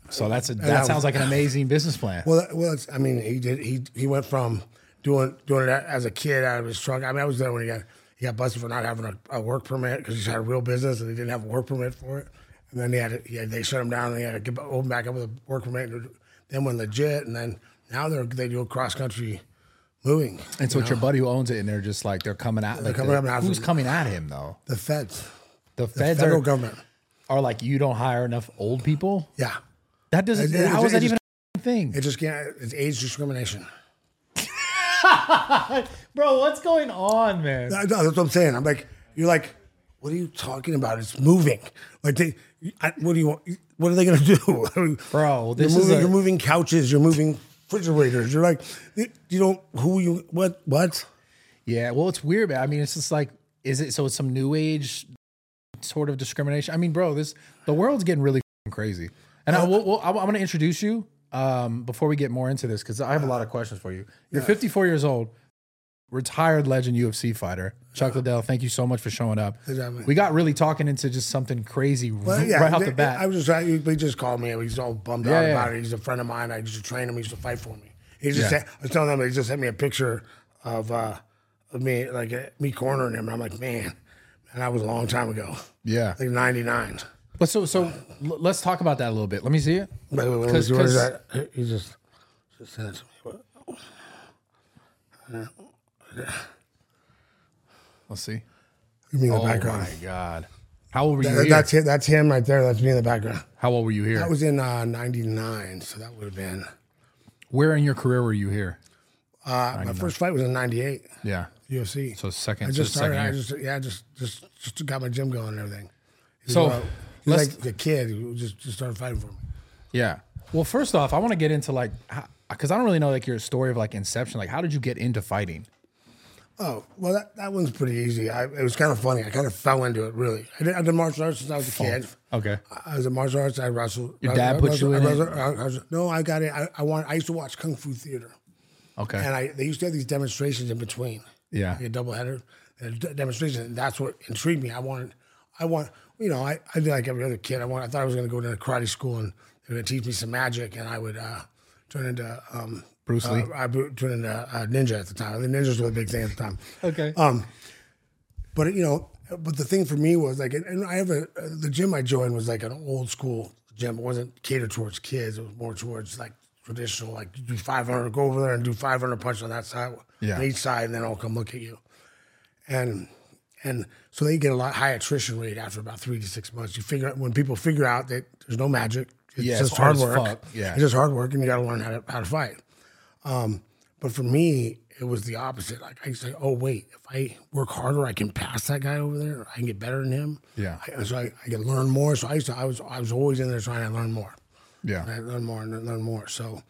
So that sounds like an amazing business plan. Well, I mean, he went from doing it as a kid out of his truck. I mean, I was there when he got busted for not having a work permit because he had a real business and he didn't have a work permit for it. And then they shut him down and he had to open back up with a work permit. And then went legit, and then now they do cross country moving. And so it's your buddy who owns it, and they're just like they're coming at who's coming at him though? The feds. The federal government are like, you don't hire enough old people. Yeah, that doesn't. How is that even a thing? It just can't. It's age discrimination. Bro, what's going on, man? That's what I'm saying. I'm like, you're like, what are you talking about? It's moving. Like what do you want? What are they gonna do? Bro, you're moving couches. You're moving refrigerators. You're like, what? Yeah, well, it's weird, man. I mean, it's just like, it's some new age sort of discrimination? I mean, bro, the world's getting really crazy. And I'm going to introduce you before we get more into this, because I have a lot of questions for you. You're 54 years old, retired legend UFC fighter. Chuck Liddell, thank you so much for showing up. Exactly. We got really talking into just something crazy right off the bat. I was just, he just called me. He's all bummed out about it. He's a friend of mine. I used to train him. He used to fight for me. I was telling him, he just sent me a picture of me, like me cornering him. And I'm like, man, that was a long time ago. Yeah. Like 99. But so let's talk about that a little bit. Let me see it. Wait, what is that? He just sent it to me. Let's see. You mean the background? Oh my God. How old were you here? That's him right there. That's me in the background. How old were you here? That was in 99, so that would have been. Where in your career were you here? My first fight was in 98. Yeah. UFC. So second. I just started. I just got my gym going and everything. He's like a kid who just started fighting for me. Yeah. Well, first off, I want to get into because I don't really know like your story of like inception. Like, how did you get into fighting? Oh, well, that one's pretty easy. It was kind of funny. I kind of fell into it, really. I did martial arts since I was a kid. Okay. I was in martial arts. I wrestled. Your dad put you in it? No, I got it. I used to watch Kung Fu theater. Okay. And they used to have these demonstrations in between. Yeah. Like a doubleheader demonstration. And that's what intrigued me. I did like every other kid. I thought I was going to go to a karate school and they were going to teach me some magic and I would turn into Bruce Lee. I turned into ninja at the time. The ninjas were a big thing at the time. Okay. But the thing for me was like, and I have the gym I joined was like an old school gym. It wasn't catered towards kids. It was more towards like traditional, like you do 500, go over there and do 500 punches on that side, on each side, and then I'll come look at you. And so they get a lot high attrition rate after about 3 to 6 months. When people figure out that there's no magic, it's just hard work. Yeah. It's just hard work, and you got to learn how to fight. But for me, it was the opposite. Like I say, oh wait, if I work harder, I can pass that guy over there. I can get better than him. Yeah. So I can learn more. So I was always in there trying to learn more. Yeah. And I learn more and learn more. So,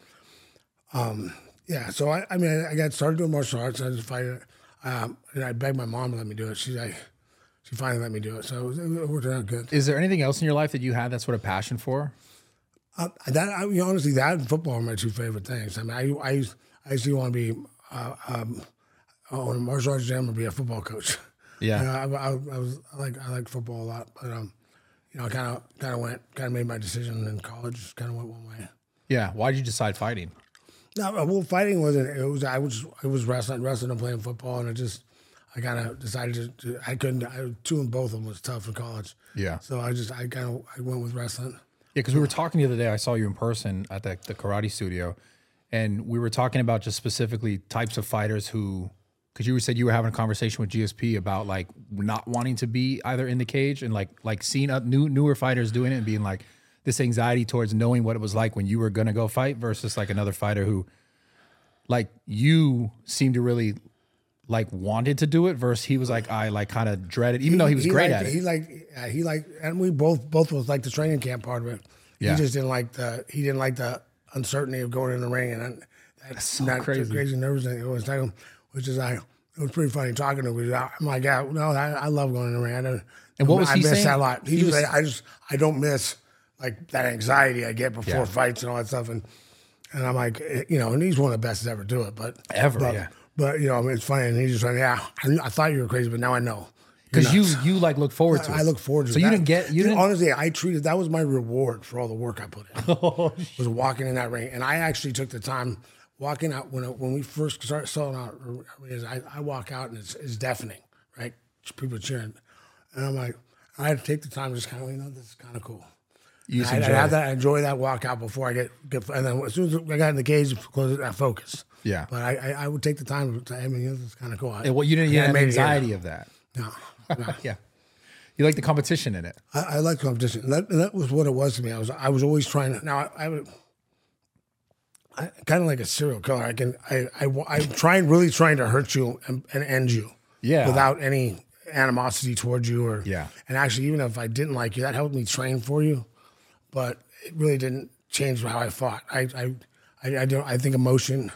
So I got started doing martial arts. I just fighting, and I begged my mom to let me do it. She finally let me do it. So it worked out good. Is there anything else in your life that you had that sort of passion for? Honestly, that and football are my two favorite things. I mean, I used to want to be on a martial arts gym or be a football coach. Yeah. I like football a lot, but I kind of made my decision in college. Kind of went one way. Yeah. Why did you decide fighting? No, well, fighting wasn't. It was. I was wrestling and playing football, and I kind of decided to. I couldn't. Two and both of them was tough in college. Yeah. So I went with wrestling. Yeah, because we were talking the other day. I saw you in person at the karate studio, and we were talking about just specifically types of fighters who. Because you said you were having a conversation with GSP about like not wanting to be either in the cage and like seeing newer fighters doing it and being like this anxiety towards knowing what it was like when you were gonna go fight versus like another fighter who like you seemed to really like wanted to do it versus he was like I like kind of dreaded even though he was great at it. He liked and we both was like the training camp part of it. Yeah. He just didn't like the uncertainty of going in the ring and that's so crazy nervous thing. It was like which is it was pretty funny talking to him. I'm like, yeah, no, I love going in the ring. And what was he saying? I miss that a lot. He was like, I don't miss like that anxiety I get before fights and all that stuff. And I'm like, and he's one of the best to ever do it. But yeah. But it's funny. And he's just like, yeah, I thought you were crazy, but now I know. Because nuts. you like look forward to it. I look forward to it. So you didn't get you Dude, didn't. honestly, I treated that was my reward for all the work I put in. Was walking in that ring, and I actually took the time walking out when we first started selling out. I walk out and it's deafening, right? People cheering, and I'm like, I had to take the time to just kind of this is kind of cool. You just I enjoy had it. that. I enjoy that walkout before I get, and then as soon as I got in the cage, close it, I focus. Yeah. But I would take the time to. I mean, this is kind of cool. And what you didn't I have made it here. anxiety of that. No. Yeah. You like the competition in it. I like competition. And that was what it was to me. I was always trying to. Now I kind of like a serial killer. I'm really trying to hurt you and end you. Yeah. Without any animosity towards you or. Yeah. And actually, even if I didn't like you, that helped me train for you, but it really didn't change how I fought. I think emotion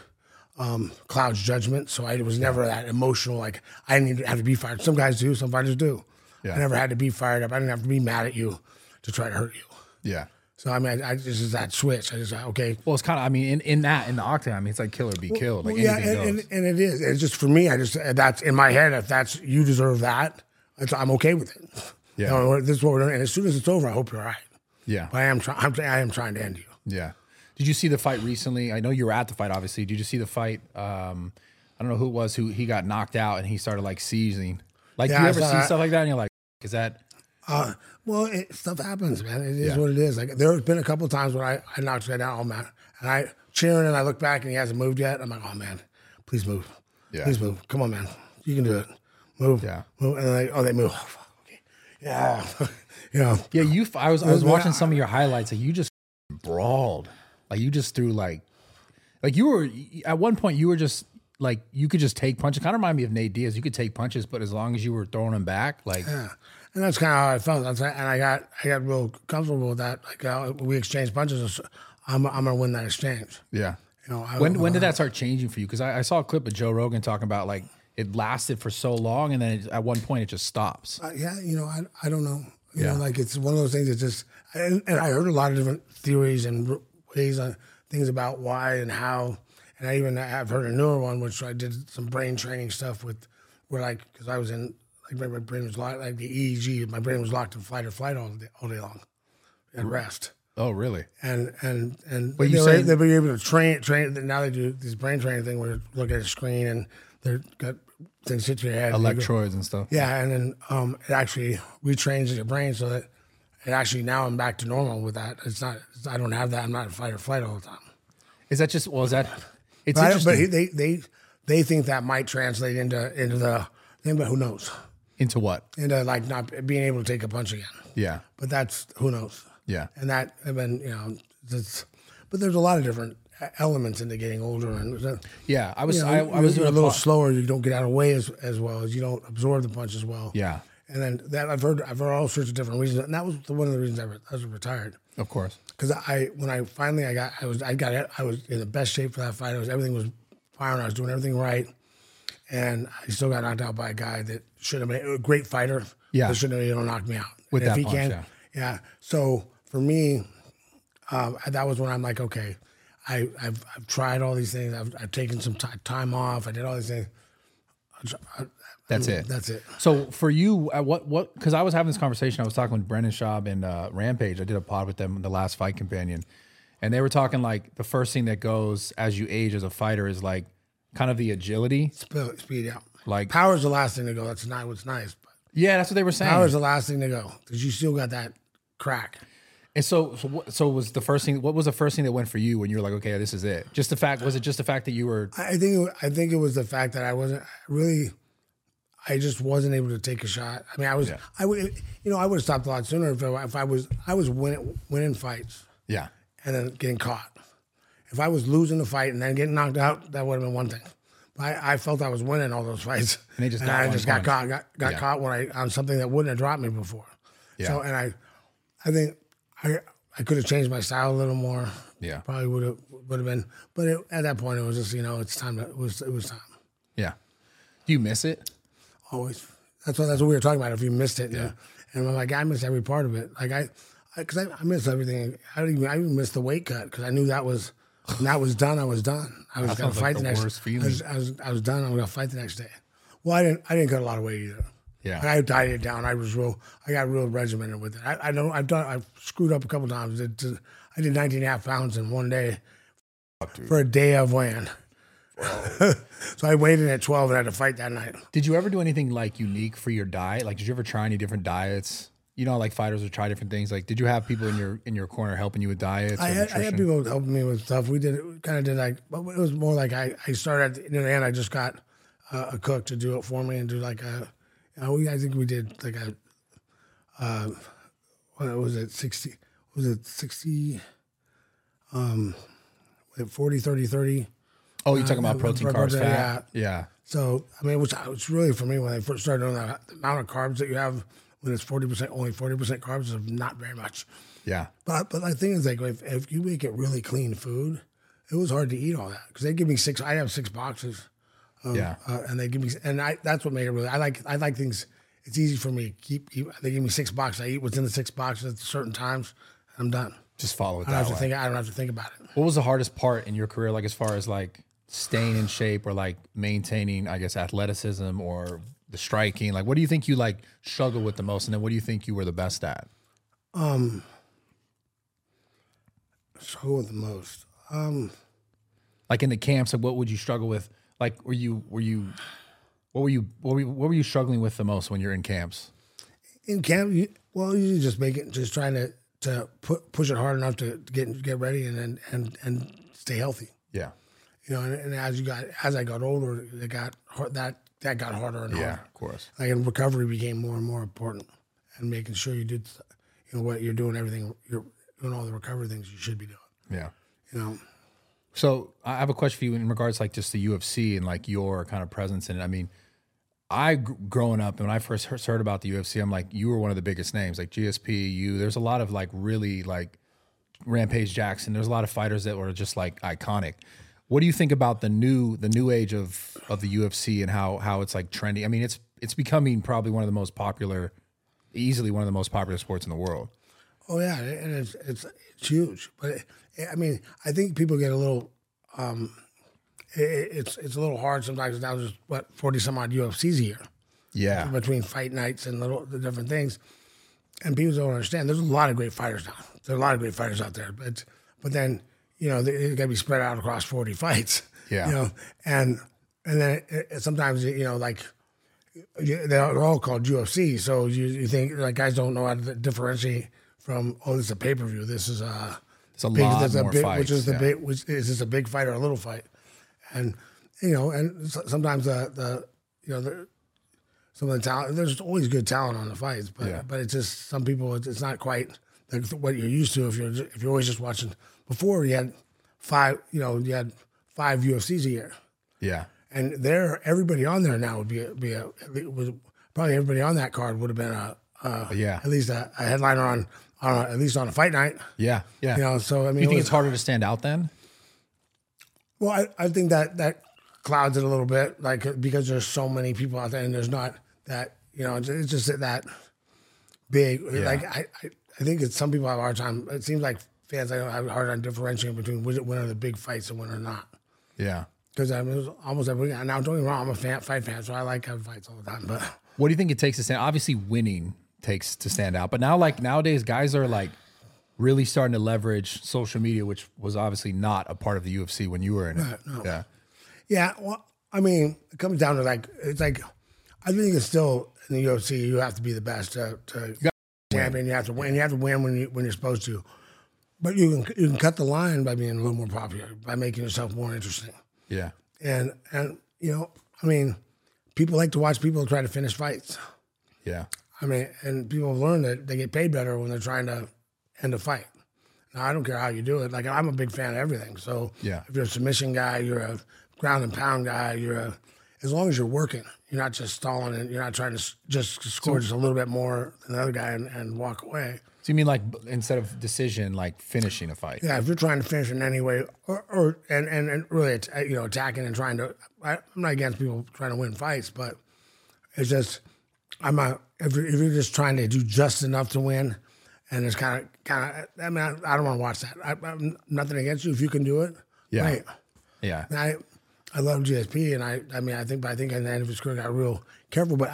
clouds judgment. So I was never that emotional. Like I didn't have to be fired. Some guys do. Some fighters do. Yeah. I never had to be fired up. I didn't have to be mad at you to try to hurt you. Yeah. So I mean, I just that switch. I just okay. Well, it's kind of. I mean, in the octagon, I mean, it's like kill or be killed. Like Yeah, anything goes. and it is. It's just for me. That's in my head. If that's you deserve that, I'm okay with it. Yeah. You know, this is what we're doing. And as soon as it's over, I hope you're all right. Yeah. But I am trying to end you. Yeah. Did you see the fight recently? I know you were at the fight, obviously. Did you see the fight? I don't know who it was who he got knocked out and he started like seizing. Like, Yeah, do you I ever saw see that. stuff like that? And you're like, is that? Well, stuff happens, man. It is Yeah. what it is. Like there have been a couple of times when I knocked a guy down, oh man, and I cheering and I look back and he hasn't moved yet. I'm like, oh man, please move, Yeah. please move. Come on, man, you can do it. Move, Yeah. move. And then they move. Oh, fuck, okay. Yeah, yeah. Yeah, I was Yeah. watching some of your highlights. Like you just brawled. Like you just threw like you were at one point you were just like you could just take punches. Kind of remind me of Nate Diaz. You could take punches, but as long as you were throwing them back, like Yeah, and that's kind of how I felt. And I got real comfortable with that. Like we exchanged punches. I'm gonna win that exchange. yeah. You know, When did that start changing for you? Because I saw a clip of Joe Rogan talking about like it lasted for so long, and then at one point it just stops. Yeah, you know, I don't know. You Yeah. know, like it's one of those things that just, and I heard a lot of different theories and ways on things about why and how. And I've heard a newer one, which I did some brain training stuff with, where like, because I was in, like my brain was locked, like the EEG, my brain was locked in fight or flight all day long at rest. Oh, really? And But they were able to train. Now they do this brain training thing where you look at a screen and they've got things hit your head. Electrodes and stuff. Yeah, and then it actually retrains your brain so that it actually now I'm back to normal with that. It's not. I don't have that. I'm not in fight or flight all the time. Is that just? Well, is that? It's But, interesting. they think that might translate into the thing, but who knows? Into what? Into like not being able to take a punch again. Yeah. But that's who knows. Yeah. And that, and then but there's a lot of different elements into getting older, and Yeah. I was. you know, I was you're doing a little slower. You don't get out of the way as well as you don't absorb the punch as well. Yeah. And then that I've heard all sorts of different reasons, and that was one of the reasons I was retired. Of course. Because when I finally I was in the best shape for that fight. Everything was firing. I was doing everything right, and I still got knocked out by a guy that should have been a great fighter. Yeah. But shouldn't have knocked me out With And that if he punch, can. Yeah. So for me, that was when I'm like, okay, I've tried all these things. I've taken some time off. I did all these things. That's it. That's it. So for you, what? Because I was having this conversation. I was talking with Brendan Schaub and Rampage. I did a pod with them, the last Fight Companion, and they were talking like the first thing that goes as you age as a fighter is like kind of the agility. Speed out. Like Power's the last thing to go. That's not what's nice. But yeah, that's what they were saying. power's the last thing to go because you still got that crack. And so was the first thing? What was the first thing that went for you when you were like, okay, this is it? Just the fact? Was it just the fact that you were? I think it was the fact that I just wasn't able to take a shot. I mean, I would have stopped a lot sooner if I was winning fights Yeah. and then getting caught. If I was losing the fight and then getting knocked out, that would have been one thing. But I felt I was winning all those fights, And they just and got I one just got punch. caught, Yeah. caught on something that wouldn't have dropped me before. Yeah. So, and I think I could have changed my style a little more. Yeah. Probably would have been, but at that point it was just it's time. It was time. Yeah. Do you miss it? Always. That's what we were talking about. If you missed it, and I'm like, I miss every part of it. Like because I miss everything. I even missed the weight cut because I knew that was when that was done. I was done. I was That going to sounds like fight the the next. worst feeling. I was done. I was going to fight the next day. Well, I didn't cut a lot of weight either. Yeah. And I dieted it down. I got real regimented with it. I've screwed up a couple times. I did 19 and a half pounds in one day for a day of weighing. So I weighed in at 12 and had to fight that night. Did you ever do anything like unique for your diet? Like, did you ever try any different diets? You know, like fighters would try different things. Like, did you have people in your corner helping you with diets? I had people helping me with stuff. We kind of did like, but it was more like I started at the end. I just got a cook to do it for me and do like I think we did like what was it, 60? Was it 60? 40, 30, 30. Oh, you're talking about protein, carbs, fat? Yeah. So, I mean, it's really for me when I first started doing that, the amount of carbs that you have when it's 40%, only 40% carbs is not very much. Yeah. But the thing is, like, if you make it really clean food, it was hard to eat all that because they give me I have 6 boxes. And they give me, that's what made it really, I like things, it's easy for me to keep, they give me 6 boxes. I eat what's in the 6 boxes at certain times. And I'm done. Just follow it that way. I don't have to think about it. What was the hardest part in your career, like as far as like staying in shape or like maintaining, I guess, athleticism or the striking? Like, what do you think you like struggle with the most, and then what do you think you were the best at? Struggle with the most. Like in the camps, like what would you struggle with? Like, what were you struggling with the most when you're in camps? In camp, usually just trying to push it hard enough to get ready and stay healthy. Yeah. You know, and as I got older, it got hard, that got harder and harder. Yeah, of course. Like, and recovery became more and more important, and making sure you did, you know, what you're doing, everything you're doing, all the recovery things you should be doing. Yeah. You know. So I have a question for you in regards to like just the UFC and like your kind of presence in it. I mean, growing up, and when I first heard about the UFC, I'm like, you were one of the biggest names, like GSP. There's a lot of like really like Rampage Jackson. There's a lot of fighters that were just like iconic. What do you think about the new age of the UFC and how it's like trendy? I mean, it's becoming probably one of the most popular, easily one of the most popular sports in the world. Oh yeah, and it's huge. But I mean, I think people get a little. It's a little hard sometimes. Now there's 40 some odd UFCs a year. Yeah. Between fight nights and the different things, and people don't understand. There's a lot of great fighters now. There's a lot of great fighters out there, but then you know they got to be spread out across 40 fights. Yeah. You know, and then sometimes you know like they're all called UFC, so you think like guys don't know how to differentiate from this is a pay-per-view. This is it's a lot more big, fights. Which is the big, which is this a big fight or a little fight? And you know, and sometimes some of the talent. There's always good talent on the fights, but it's just some people. It's not quite like what you're used to if you're always just watching. Before you had 5 UFCs a year. Yeah. And everybody on there now would probably everybody on that card would have been at least a headliner on at least on a fight night. Yeah. Yeah. You know, so I mean, you think it's harder to stand out then? Well, I think that clouds it a little bit, like because there's so many people out there, and there's not that, you know, it's just that big. Yeah. Like I think it's some people have a hard time. It seems like fans have a hard time differentiating between when are the big fights and when are not. Yeah. Because I mean, it was almost every. Now, don't get me wrong, I'm a fight fan, so I like having fights all the time. But what do you think it takes to stand? Obviously, winning takes to stand out. But now, like nowadays, guys are like really starting to leverage social media, which was obviously not a part of the UFC when you were in it. No. Yeah. Yeah. Well, I mean, it comes down to it's like I think it's still in the UFC. You have to be the best to champion. You have to win. You have to win when you're supposed to. But you can cut the line by being a little more popular, by making yourself more interesting. Yeah. And you know, I mean, people like to watch people try to finish fights. Yeah. I mean, and people have learned that they get paid better when they're trying to end a fight. Now, I don't care how you do it. Like, I'm a big fan of everything. So if you're a submission guy, you're a ground and pound guy, as long as you're working, you're not just stalling and you're not trying to just score just a little bit more than the other guy and walk away. So you mean like instead of decision, like finishing a fight? Yeah, if you're trying to finish in any way, or really, you know, attacking and trying to. I'm not against people trying to win fights, but it's just if you're just trying to do just enough to win, and it's kind of. I mean, I don't want to watch that. I'm nothing against you if you can do it. Yeah, right. Yeah. And I love GSP, and I mean, I think at the end of his career got real careful, but I mean,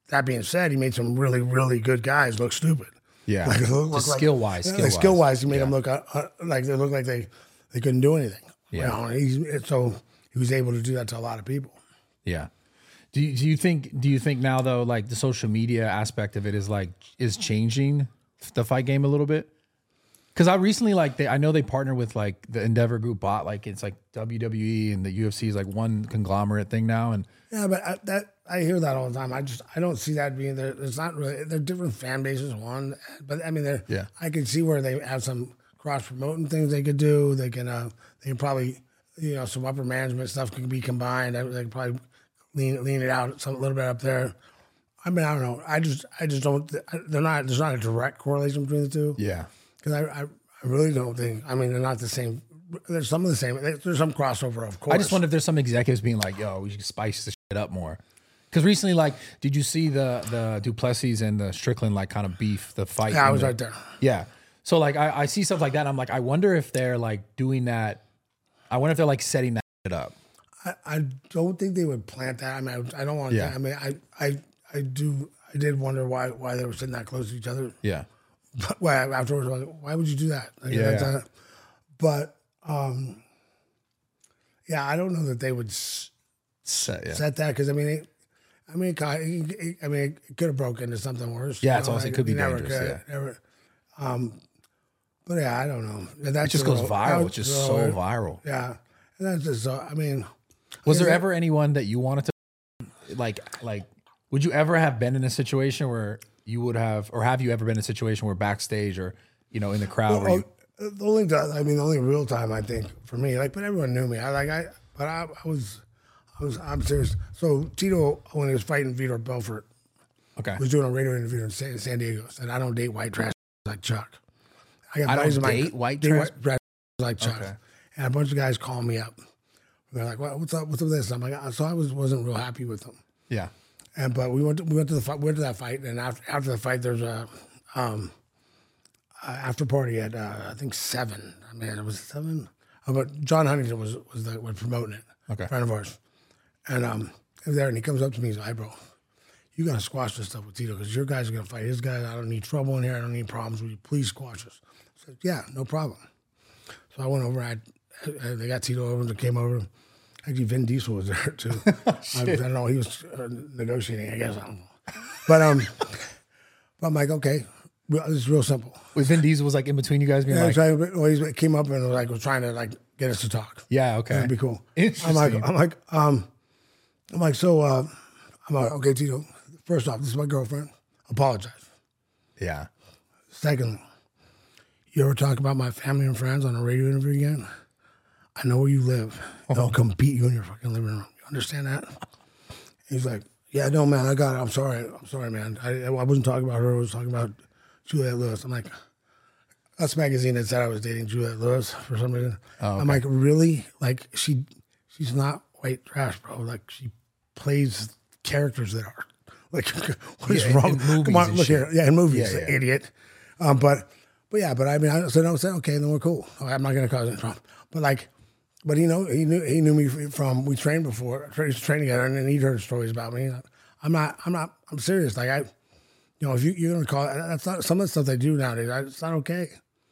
that being said, he made some really, really good guys look stupid. Yeah, Like, just skill wise, skill wise, he made them look like they looked like they couldn't do anything. Yeah. So he was able to do that to a lot of people. Yeah. Do you think now though, like the social media aspect of it is changing the fight game a little bit? Because I recently I know they partner with like the Endeavor Group bought like it's like WWE and the UFC is like one conglomerate thing now. And yeah, but I hear that all the time. I don't see that being there. It's not really. They're different fan bases. One, but I mean, I can see where they have some cross promoting things they could do. They can probably some upper management stuff can be combined. They can probably lean it out a little bit up there. I mean, I don't know. I just don't. There's not a direct correlation between the two. yeah, Because I really don't think. I mean, they're not the same. There's some of the same. There's some crossover, of course. I just wonder if there's some executives being like, "Yo, we should spice this shit up more." Because recently, like, did you see the Duplessis and the Strickland like kind of beef the fight? Yeah, I was right there. Yeah, so like I see stuff like that. And I'm like, I wonder if they're like doing that. I wonder if they're like setting that shit up. I don't think they would plant that. I mean, I don't want. Yeah. I mean, I did wonder why they were sitting that close to each other. Yeah, But well, afterwards, like, why would you do that? Like, Yeah. But I don't know that they would set set that because I mean, it could have broken into something worse. Yeah, it's also it could be never dangerous. could, never. But yeah, I don't know. That It just goes viral. It's just so viral. Yeah, and that's just. I mean, Was there ever anyone that you wanted to like? Would you ever have been in a situation where you would have, or have you ever been in a situation where backstage or in the crowd? where the only real time I think for me, like, but everyone knew me. I'm serious. So Tito, when he was fighting Vitor Belfort, okay, was doing a radio interview in San Diego. Said, "I don't date white trash like Chuck. I don't date white trash like Chuck." Okay. And a bunch of guys call me up. They're like, "What's up? What's up with this?" I'm like, so I wasn't real happy with them. Yeah. But we went to the fight. We went to that fight, and after the fight, there's a after party at I think 7. I mean, it was 7. But John Huntington was promoting it. Okay. A friend of ours, and he was there, and he comes up to me. He's like, "Hey, bro, you gotta squash this stuff with Tito because your guys are gonna fight his guys. I don't need trouble in here. I don't need problems. Will you please squash us?" I said, "Yeah, no problem." So I went over. They got Tito over. They came over. Actually, Vin Diesel was there too. I don't know. He was negotiating, I guess. I don't know. But I'm like, okay, this is real simple. Wait, Vin Diesel was like in between you guys being like, he came up and was trying to get us to talk. yeah, okay, That'd be cool. Interesting. I'm like, so okay, Tito. First off, this is my girlfriend. Apologize. yeah, Secondly, you ever talk about my family and friends on a radio interview again? I know where you live. They'll come beat you in your fucking living room. You understand that? He's like, yeah, no, man, I got it. I'm sorry, man. I wasn't talking about her. I was talking about Juliette Lewis. I'm like, Us Magazine had said I was dating Juliette Lewis for some reason. Oh, okay. I'm like, really? Like, she's not white trash, bro. Like, she plays characters that are. Like, what is wrong? In movies Come on, and look shit. here. Yeah, in movies, Yeah. idiot. But I mean, I said, okay, then we're cool. I'm not going to cause any trouble. But he knew me from, we trained before, trained together, and then he'd heard stories about me. I'm serious. Like, if you're going to call it, that's not, some of the stuff they do nowadays, it's not okay.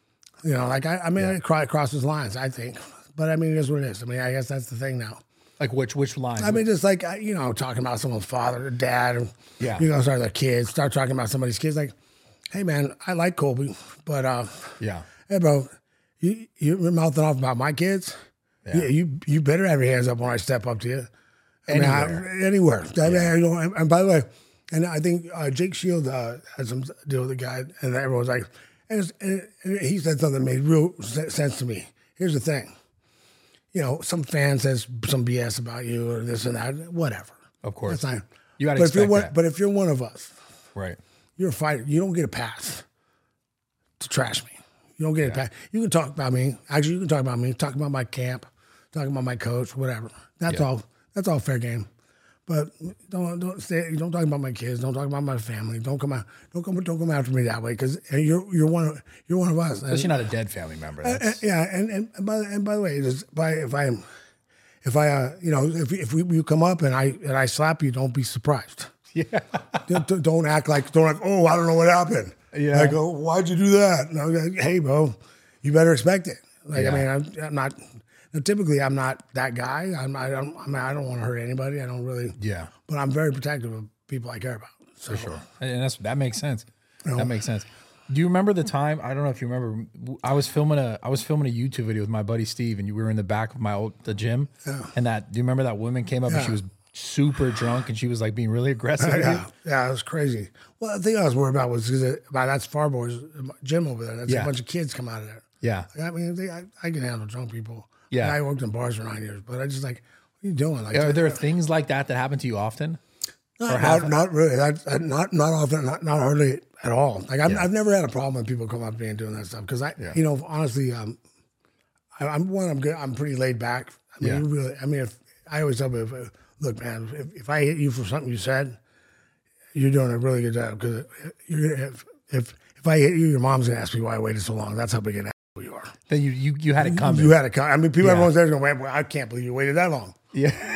I crosses lines, I think. But I mean, it is what it is. I mean, I guess that's the thing now. like which line? I mean, just like, talking about someone's father or dad, or, Yeah. start their kids, start talking about somebody's kids. Like, hey, man, I like Colby, but, yeah, hey, bro, you're mouthing off about my kids? Yeah. You better have your hands up when I step up to you. Anywhere. And by the way, and I think Jake Shield had some deal with the guy, and everyone's like, and he said something that made real sense to me. Here's the thing. Some fan says some BS about you or this and that, whatever. of course. That's fine. You got to expect that. But if you're one of us, Right. you're a fighter. You don't get a pass to trash me. You don't get a pass. You can talk about me. Actually, you can talk about me. Talk about my camp. Talk about my coach. Whatever. That's all. That's all fair game. But don't talk about my kids. Don't talk about my family. Don't come after me that way because you're one of us. Especially not a dead family member. And by the way, if you come up and I slap you, don't be surprised. Don't act like, oh, I don't know what happened. Yeah. Like, oh, why'd you do that? And I'm like, hey, bro, you better expect it. Like, Yeah. I mean, I'm not, typically I'm not that guy. I don't want to hurt anybody. I don't really, Yeah. but I'm very protective of people I care about. So, For sure. And that makes sense. That makes sense. Do you remember the time? I don't know if you remember. I was filming a YouTube video with my buddy Steve, and we were in the back of the gym. Yeah. And do you remember that woman came up and she was super drunk and she was like being really aggressive? Yeah, it was crazy. Well, the thing I was worried about was that's Farboy's gym over there. That's a bunch of kids come out of there. Yeah. I mean, I can handle drunk people. Yeah. And I worked in bars for 9 years, but I just like, what are you doing? Like, are there things like that happen to you often? Not really. Not often. Not hardly at all. Like I've never had a problem when people come up to me and doing that stuff because honestly, I'm pretty laid back. I mean, if I always tell people, look, man, if I hit you for something you said, you're doing a really good job because if I hit you, your mom's gonna ask me why I waited so long. That's how big an asshole you are. Then you had it coming. You had it coming. I mean, everyone's there going, well, I can't believe you waited that long. Yeah.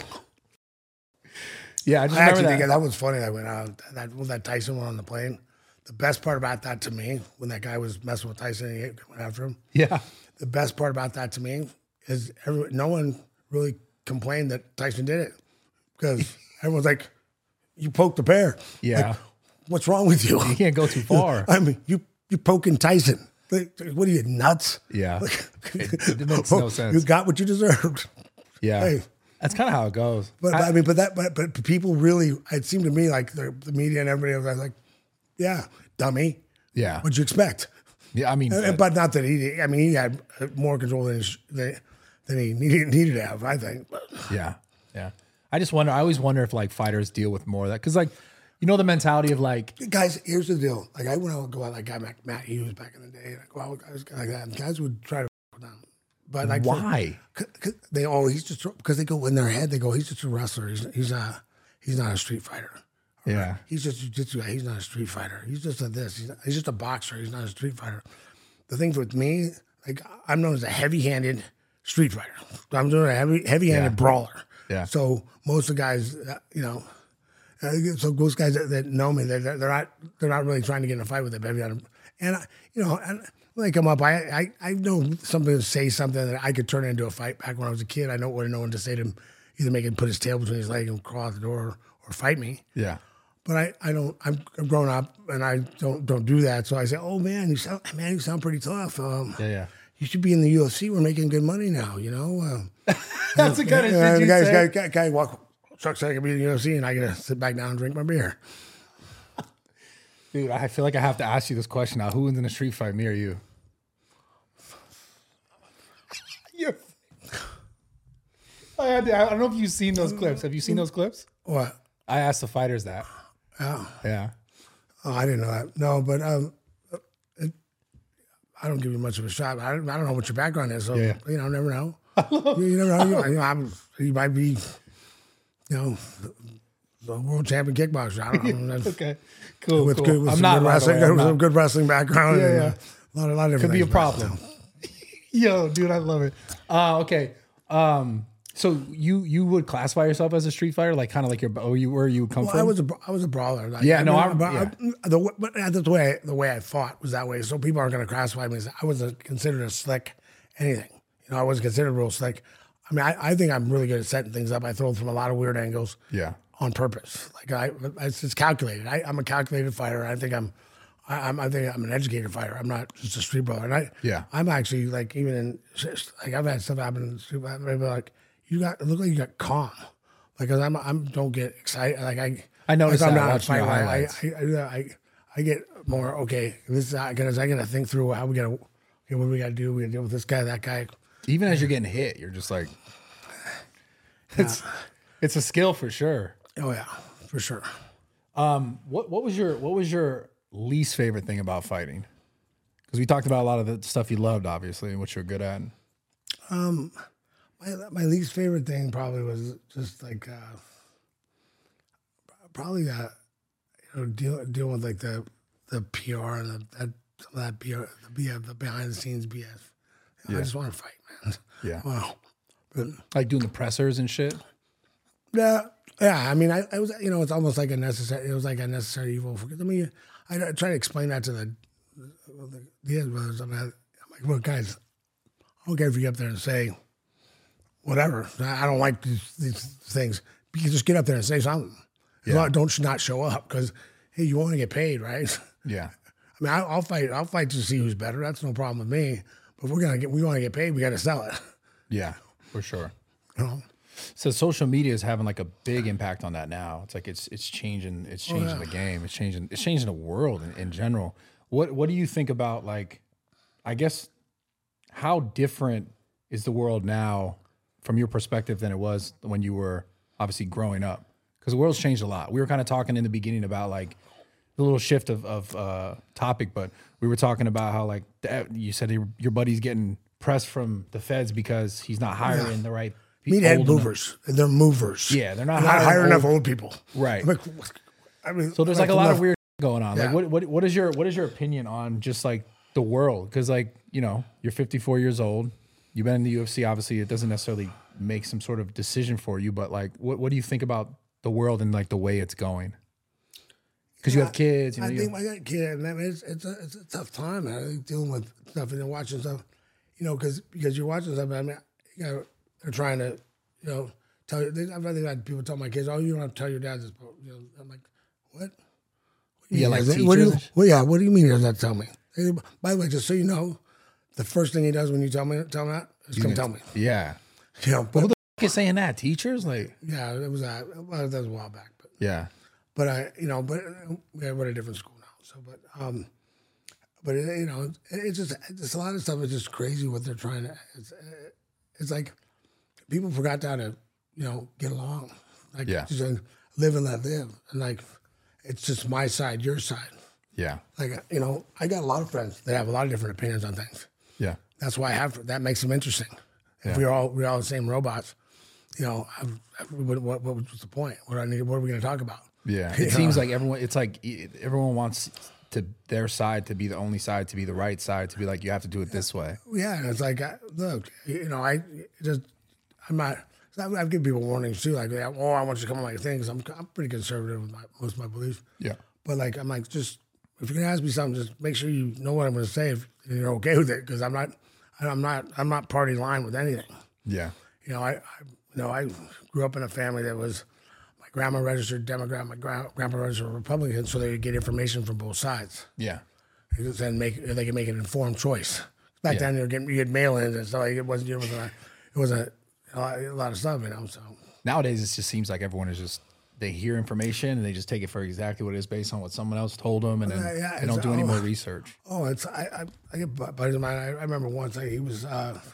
Yeah, I actually think that was funny. I went out that Tyson one on the plane. The best part about that to me, when that guy was messing with Tyson and he went after him. Yeah. The best part about that to me is no one really complained that Tyson did it because everyone's like, "You poked the bear." Yeah. Like, what's wrong with you? You can't go too far. I mean, you poking Tyson. Like, what are you, nuts? Yeah. It makes no sense. You got what you deserved. Yeah. Hey. That's kind of how it goes. But people really, it seemed to me like the media and everybody was like, yeah, dummy. Yeah. What'd you expect? Yeah, I mean, but not that he had more control than he needed to have, I think. But. Yeah. I always wonder if like fighters deal with more of that. Cause like, you know, the mentality of like. Guys, here's the deal. Like I would go out like guy Matt Hughes back in the day. And I go out with guys like that. And guys would try to with them. But like why? He's just because they go in their head. They go, he's just a wrestler. He's not a street fighter. Yeah, right? He's just a jiu-jitsu guy. He's not a street fighter. He's just he's just a boxer. He's not a street fighter. The thing with me, like I'm known as a heavy-handed street fighter. I'm doing a heavy-handed brawler. Yeah. So most of the guys, so those guys that know me, they're not really trying to get in a fight with them. And when they come up, I know something to say something that I could turn into a fight. Back when I was a kid, I would know when to say to him, either make him put his tail between his legs and crawl out the door or fight me. Yeah. But I don't. I'm grown up and I don't do that. So I say, oh man, you sound pretty tough. Yeah. You should be in the UFC. We're making good money now. You know. That's the kind of shit you say. Guy trucks I can be in the UFC and I gotta sit back down and drink my beer. Dude, I feel like I have to ask you this question now. Who wins in a street fight, me or you? I don't know if you've seen those clips. Have you seen those clips? What? I asked the fighters that. Oh. Yeah. Oh, I didn't know that. No, but I don't give you much of a shot. I don't know what your background is, so never know. You never know. You might be, the world champion kickboxer. I don't know. Okay, cool. With cool. I'm not some good wrestling background. Yeah. A lot of different could be a things, problem. Yo, dude, I love it. Okay. So you would classify yourself as a street fighter, like kind of like where you come from? I was a brawler. Like, the way I fought was that way. So people aren't going to classify me as I wasn't considered a slick anything. I wasn't considered real slick. I mean, I think I'm really good at setting things up. I throw from a lot of weird angles. Yeah. On purpose. Like it's calculated. I'm a calculated fighter. I think I'm an educated fighter. I'm not just a street brawler. And I'm actually like even in like I've had stuff happen in the street. Maybe like it look like you got calm. Like, cause I'm don't get excited. Like I noticed like that I'm not watching your highlights. I get more okay. This is I gotta think through how we gotta what we gotta do. We gotta deal with this guy, that guy. Even as you're getting hit, you're just like, it's a skill for sure. Oh yeah, for sure. What was your least favorite thing about fighting? Because we talked about a lot of the stuff you loved, obviously, and what you're good at. My least favorite thing probably was just like probably dealing with like the PR and that PR, the behind the scenes BS. I just want to fight, man. Yeah. Wow. But like doing the pressers and shit. Yeah, yeah. I mean, I was, it's almost like a necessary. It was like a necessary evil. Because I mean, I try to explain that to the Diaz brothers. I'm like, well, guys, I don't care if you get up there and say whatever. I don't like these things. You can just get up there and say something. Yeah. Don't not show up because hey, you want to get paid, right? Yeah. I mean, I'll fight. I'll fight to see who's better. That's no problem with me. But if we want to get paid. We got to sell it. Yeah, for sure. You know? So social media is having like a big impact on that now. It's like it's changing the game. It's changing the world in general. What do you think about, like, I guess, how different is the world now from your perspective than it was when you were obviously growing up? Because the world's changed a lot. We were kind of talking in the beginning about like the little shift of topic, but we were talking about how, like, you said your buddy's getting pressed from the feds because he's not hiring the right people. Meathead movers. They're movers. Yeah, they're not hiring enough old people. Right. Like, I mean, So there's like a lot of weird going on. Yeah. Like, what is your opinion on just like the world? Because, like, you're 54 years old. You've been in the UFC. Obviously, it doesn't necessarily make some sort of decision for you, but like, what do you think about the world and like the way it's going? Because you have kids. I think I got a kid, and I mean, it's a tough time. I think dealing with stuff and then watching stuff, because you're watching stuff. I mean, they're trying to, tell you. I've rather had people tell my kids, "Oh, you don't have to tell your dad this." I'm like, what? Yeah, like teachers. What do you mean he doesn't have to tell me? By the way, just so you know, the first thing he does when you tell him that is come tell me. Yeah. But Who the f- is saying that? Teachers? Like, yeah, it was that. Well, that was a while back, but. yeah. But we're at a different school now. So, it's just a lot of stuff is just crazy what they're trying to. It's like people forgot how to, get along. Like, Yeah. just live and let live, and like, it's just my side, your side. Yeah. Like, I got a lot of friends that have a lot of different opinions on things. Yeah. That's why that makes them interesting. If we're all the same robots, what was the point? What are we going to talk about? Yeah. It seems like everyone wants their side to be the only side, to be the right side, to be like, you have to do it this way. Yeah, and it's like, look, I'm not. I've given people warnings too, like, I want you to come on my things. I'm pretty conservative with most of my beliefs. Yeah. But like, I'm like, just if you're gonna ask me something, just make sure you know what I'm gonna say if you're okay with it, because I'm not party line with anything. Yeah. I grew up in a family that was. Grandma registered Democrat, my grandpa registered Republican, so they could get information from both sides. Yeah. And they could make an informed choice. Back then, you get mail-ins and stuff. Like, it wasn't a lot of stuff, So Nowadays, it just seems like everyone is just, they hear information and they just take it for exactly what it is based on what someone else told them, and then they don't do any more research. Oh, I get buddies of mine. I remember once he was,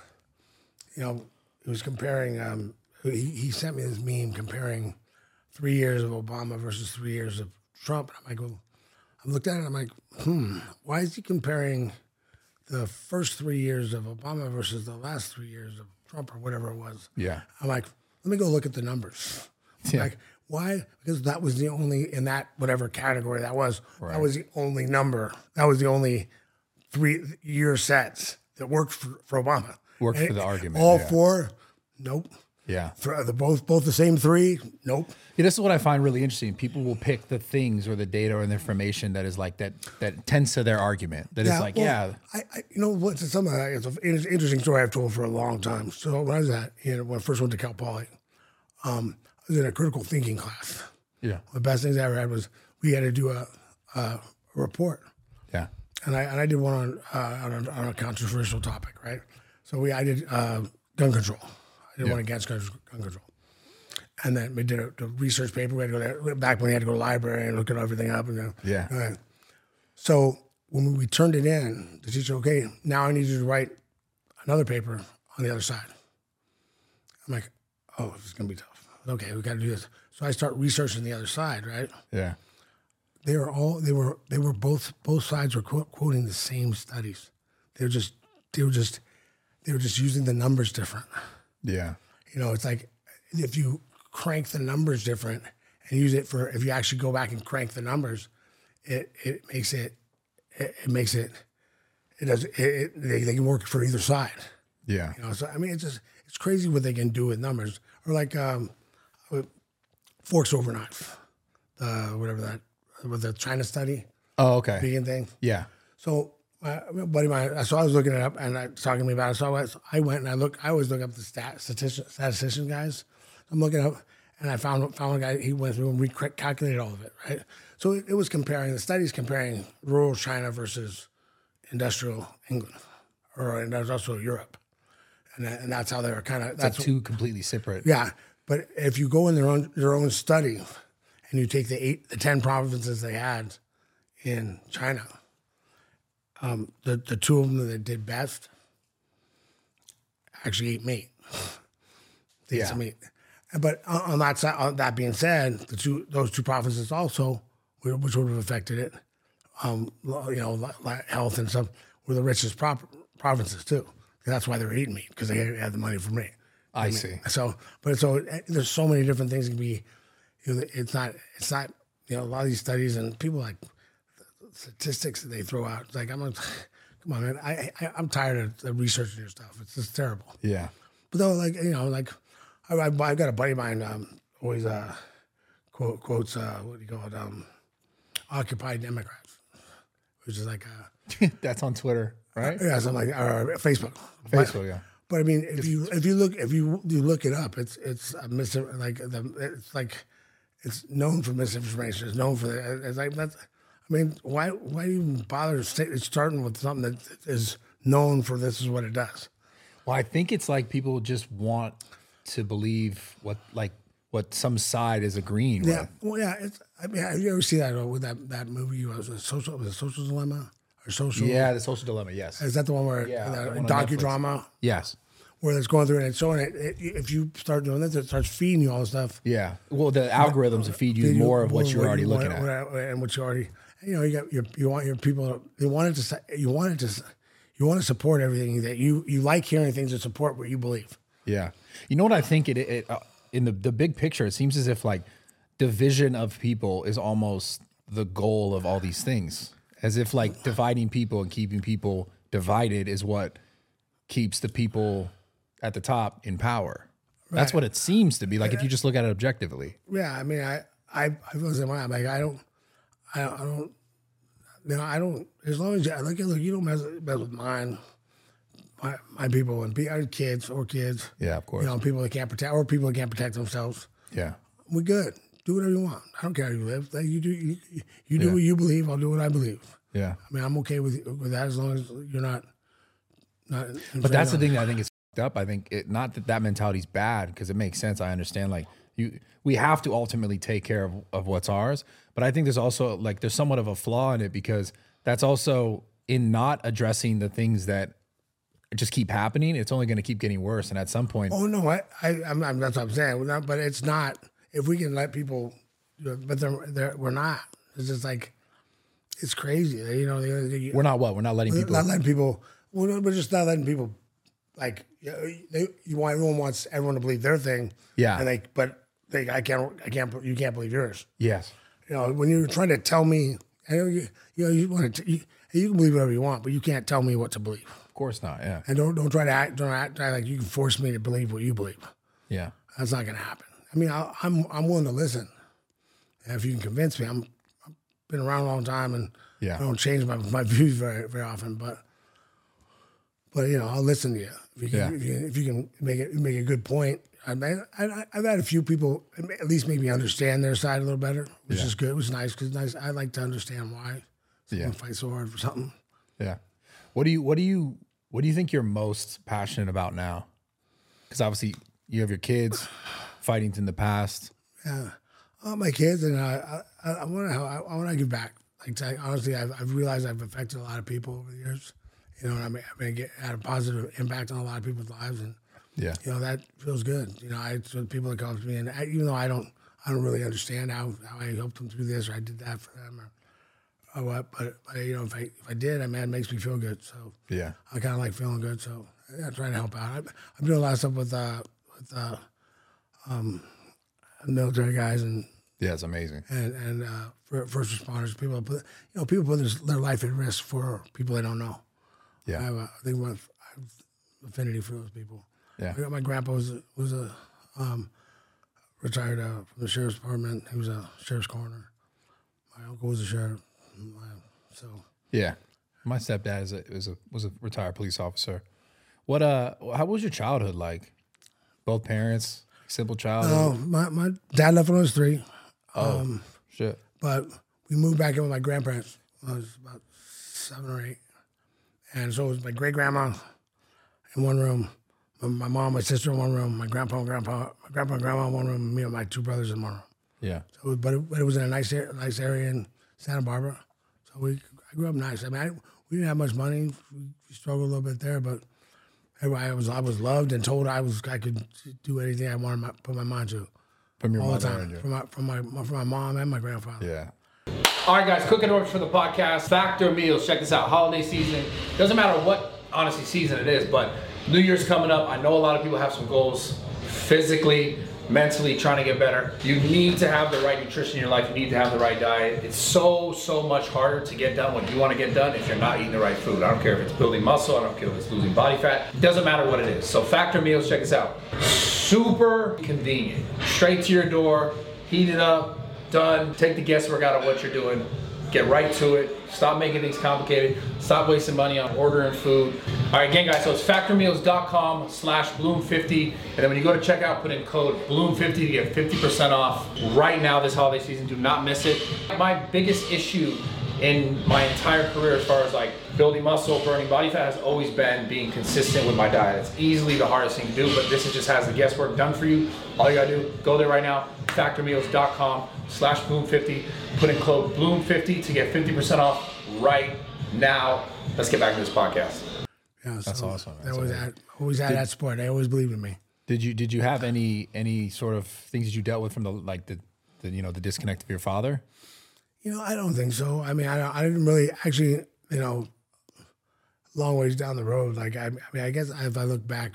he was comparing. He sent me this meme comparing 3 years of Obama versus 3 years of Trump. And I looked at it, I'm like, why is he comparing the first 3 years of Obama versus the last 3 years of Trump or whatever it was? Yeah. I'm like, let me go look at the numbers. Yeah. Like, why? Because that was the only, in that whatever category that was, that was the only number. That was the only 3 year sets that worked for Obama. Worked for the argument. All four, nope. Yeah. For both the same 3, nope. Yeah, this is what I find really interesting. People will pick the things or the data or the information that is like that tends to their argument. That is like, I it's something. It's an interesting story I've told for a long time. So when I was when I first went to Cal Poly, I was in a critical thinking class. Yeah. The best things I ever had was we had to do a report. Yeah. And I did one on a controversial topic, right? So I did gun control. I did one against gun control. And then we did a research paper. We had to go there, back when we had to go to the library and look at everything up. And so when we turned it in, the teacher, okay, now I need you to write another paper on the other side. I'm like, oh, this is gonna be tough. Okay, we got to do this. So I start researching the other side, right? Yeah. Both sides were quoting the same studies. They were just using the numbers different. Yeah. It's like if you crank the numbers different and use it for, if you actually go back and crank the numbers, they can work for either side. Yeah. So I mean, it's crazy what they can do with numbers. Or like forks over knife, whatever that with the China study Oh, okay. vegan thing. Yeah. So my buddy of mine, so I was looking it up and talking to me about it. So I went and I always look up the statistician guys. I'm looking up and I found a guy, he went through and recalculated all of it, right? So it was comparing, the studies comparing rural China versus industrial England or industrial Europe. And that's how they were kind of, It's like two completely separate. yeah. But if you go in their own study and you take the 10 provinces they had in China, the two of them that did best actually ate meat. They ate some meat. But on that side, that being said, those two provinces also, which would have affected it, health and stuff, were the richest provinces too. And that's why they were eating meat, because they had the money for meat. I see. So there's so many different things that can be. It's not. A lot of these studies and people like statistics that they throw out. It's like come on, man. I'm tired of researching your stuff. It's just terrible. Yeah. But though, I got a buddy of mine always quotes what do you call it? Occupy Democrats, which is like That's on Twitter, right? yeah, something like or Facebook. Facebook, yeah. But I mean, if you look it up, it's it's known for misinformation. It's known for it's like that's. I mean, why even bother starting with something that is known for this is what it does? Well, I think it's like people just want to believe what some side is agreeing Yeah, with. well, yeah. Have you ever seen that with that movie? Was a social dilemma or social? Yeah, the social dilemma. Yes. Is that the one where Yeah, the one on docudrama Yes. where it's going through and it's showing it? If you start doing this, it starts feeding you all this stuff. Yeah. Well, the algorithms will feed you more of what you're already looking at. And what you already, you want your people. You want to support everything that you like hearing things that support what you believe. Yeah. You know what I think it in the big picture, it seems as if like division of people is almost the goal of all these things. As if like dividing people and keeping people divided is what keeps the people at the top in power. Right. That's what it seems to be. Like if you just look at it objectively. Yeah, I mean, I feel the same way. Like I don't. As long as you don't mess with mine. My people and kids. Yeah, of course. People that can't protect or people that can't protect themselves. Yeah, we're good. Do whatever you want. I don't care how you live. You do what you believe. I'll do what I believe. Yeah. I mean, I'm okay with that as long as you're not. But that's the thing that I think is fucked up. I think not that mentality is bad because it makes sense. I understand. Like we have to ultimately take care of what's ours. But I think there's also there's somewhat of a flaw in it because that's also in not addressing the things that just keep happening. It's only going to keep getting worse. And at some point, oh no, I'm that's what I'm saying. But it's not. If we can let people, but we're not. It's just like it's crazy. We're not what? We're not letting people. Not letting people. We're just not letting people. Like everyone wants everyone to believe their thing. Yeah. And I can't. You can't believe yours. Yes. When you're trying to tell me, you want to. You can believe whatever you want, but you can't tell me what to believe. Of course not. Yeah. And don't try to act like you can force me to believe what you believe. Yeah. That's not going to happen. I mean, I'm willing to listen. And if you can convince me, I've been around a long time and I don't change my views very very often. But I'll listen to you if you can make a good point. I've had a few people at least make me understand their side a little better, which is good. It was nice because I like to understand why someone fights so hard for something. Yeah. What do you think you're most passionate about now? Because obviously you have your kids, fighting's in the past. Yeah, my kids, and I want to give back. Honestly, I've realized I've affected a lot of people over the years. And had a positive impact on a lot of people's lives, and that feels good. So people that come up to me, and even though I don't really understand how I helped them through this or I did that for them or what, but if I did, it makes me feel good. So yeah, I kind of like feeling good. So I try to help out. I'm doing a lot of stuff with military guys and it's amazing. And first responders, people put their life at risk for people they don't know. Yeah, I have affinity for those people. Yeah, my grandpa was a retired from the sheriff's department. He was a sheriff's coroner. My uncle was a sheriff. So Yeah. My stepdad was a retired police officer. How was your childhood like? Both parents, simple childhood? my dad left when I was 3. Shit. But we moved back in with my grandparents when I was about 7 or 8. And so it was my great grandma in one room, my mom, my sister in one room, my grandpa and grandma in one room, and me and my 2 brothers in one room. Yeah. So, but it was in a nice area in Santa Barbara. So I grew up nice. I mean, we didn't have much money. We struggled a little bit there, but I was loved and told I could do anything I wanted to put my mind to. From your all mother the time, and your... from my mom and my grandfather. Yeah. All right, guys, cooking orders for the podcast. Factor Meals. Check this out. Holiday season. Doesn't matter what, honestly, season it is, but New Year's coming up. I know a lot of people have some goals physically, mentally, trying to get better. You need to have the right nutrition in your life. You need to have the right diet. It's so much harder to get done what you want to get done if you're not eating the right food. I don't care if it's building muscle. I don't care if it's losing body fat. It doesn't matter what it is. So Factor Meals, check this out. Super convenient. Straight to your door. Heat it up. Done. Take the guesswork out of what you're doing. Get right to it. Stop making things complicated. Stop wasting money on ordering food. All right, again, guys, so it's factormeals.com/Bloom50. And then when you go to checkout, put in code Bloom50 to get 50% off right now this holiday season. Do not miss it. My biggest issue in my entire career as far as like building muscle, burning body fat, has always been being consistent with my diet. It's easily the hardest thing to do, but this just has the guesswork done for you. All you gotta do, go there right now, factormeals.com/Bloom50. Put in code Bloom50 to get 50% off right now. Let's get back to this podcast. Yeah, that's awesome. I always had that support. They always believed in me. Did you have any sort of things that you dealt with from the disconnect of your father? I don't think so. I mean, I didn't really actually, long ways down the road. Like, I guess if I look back,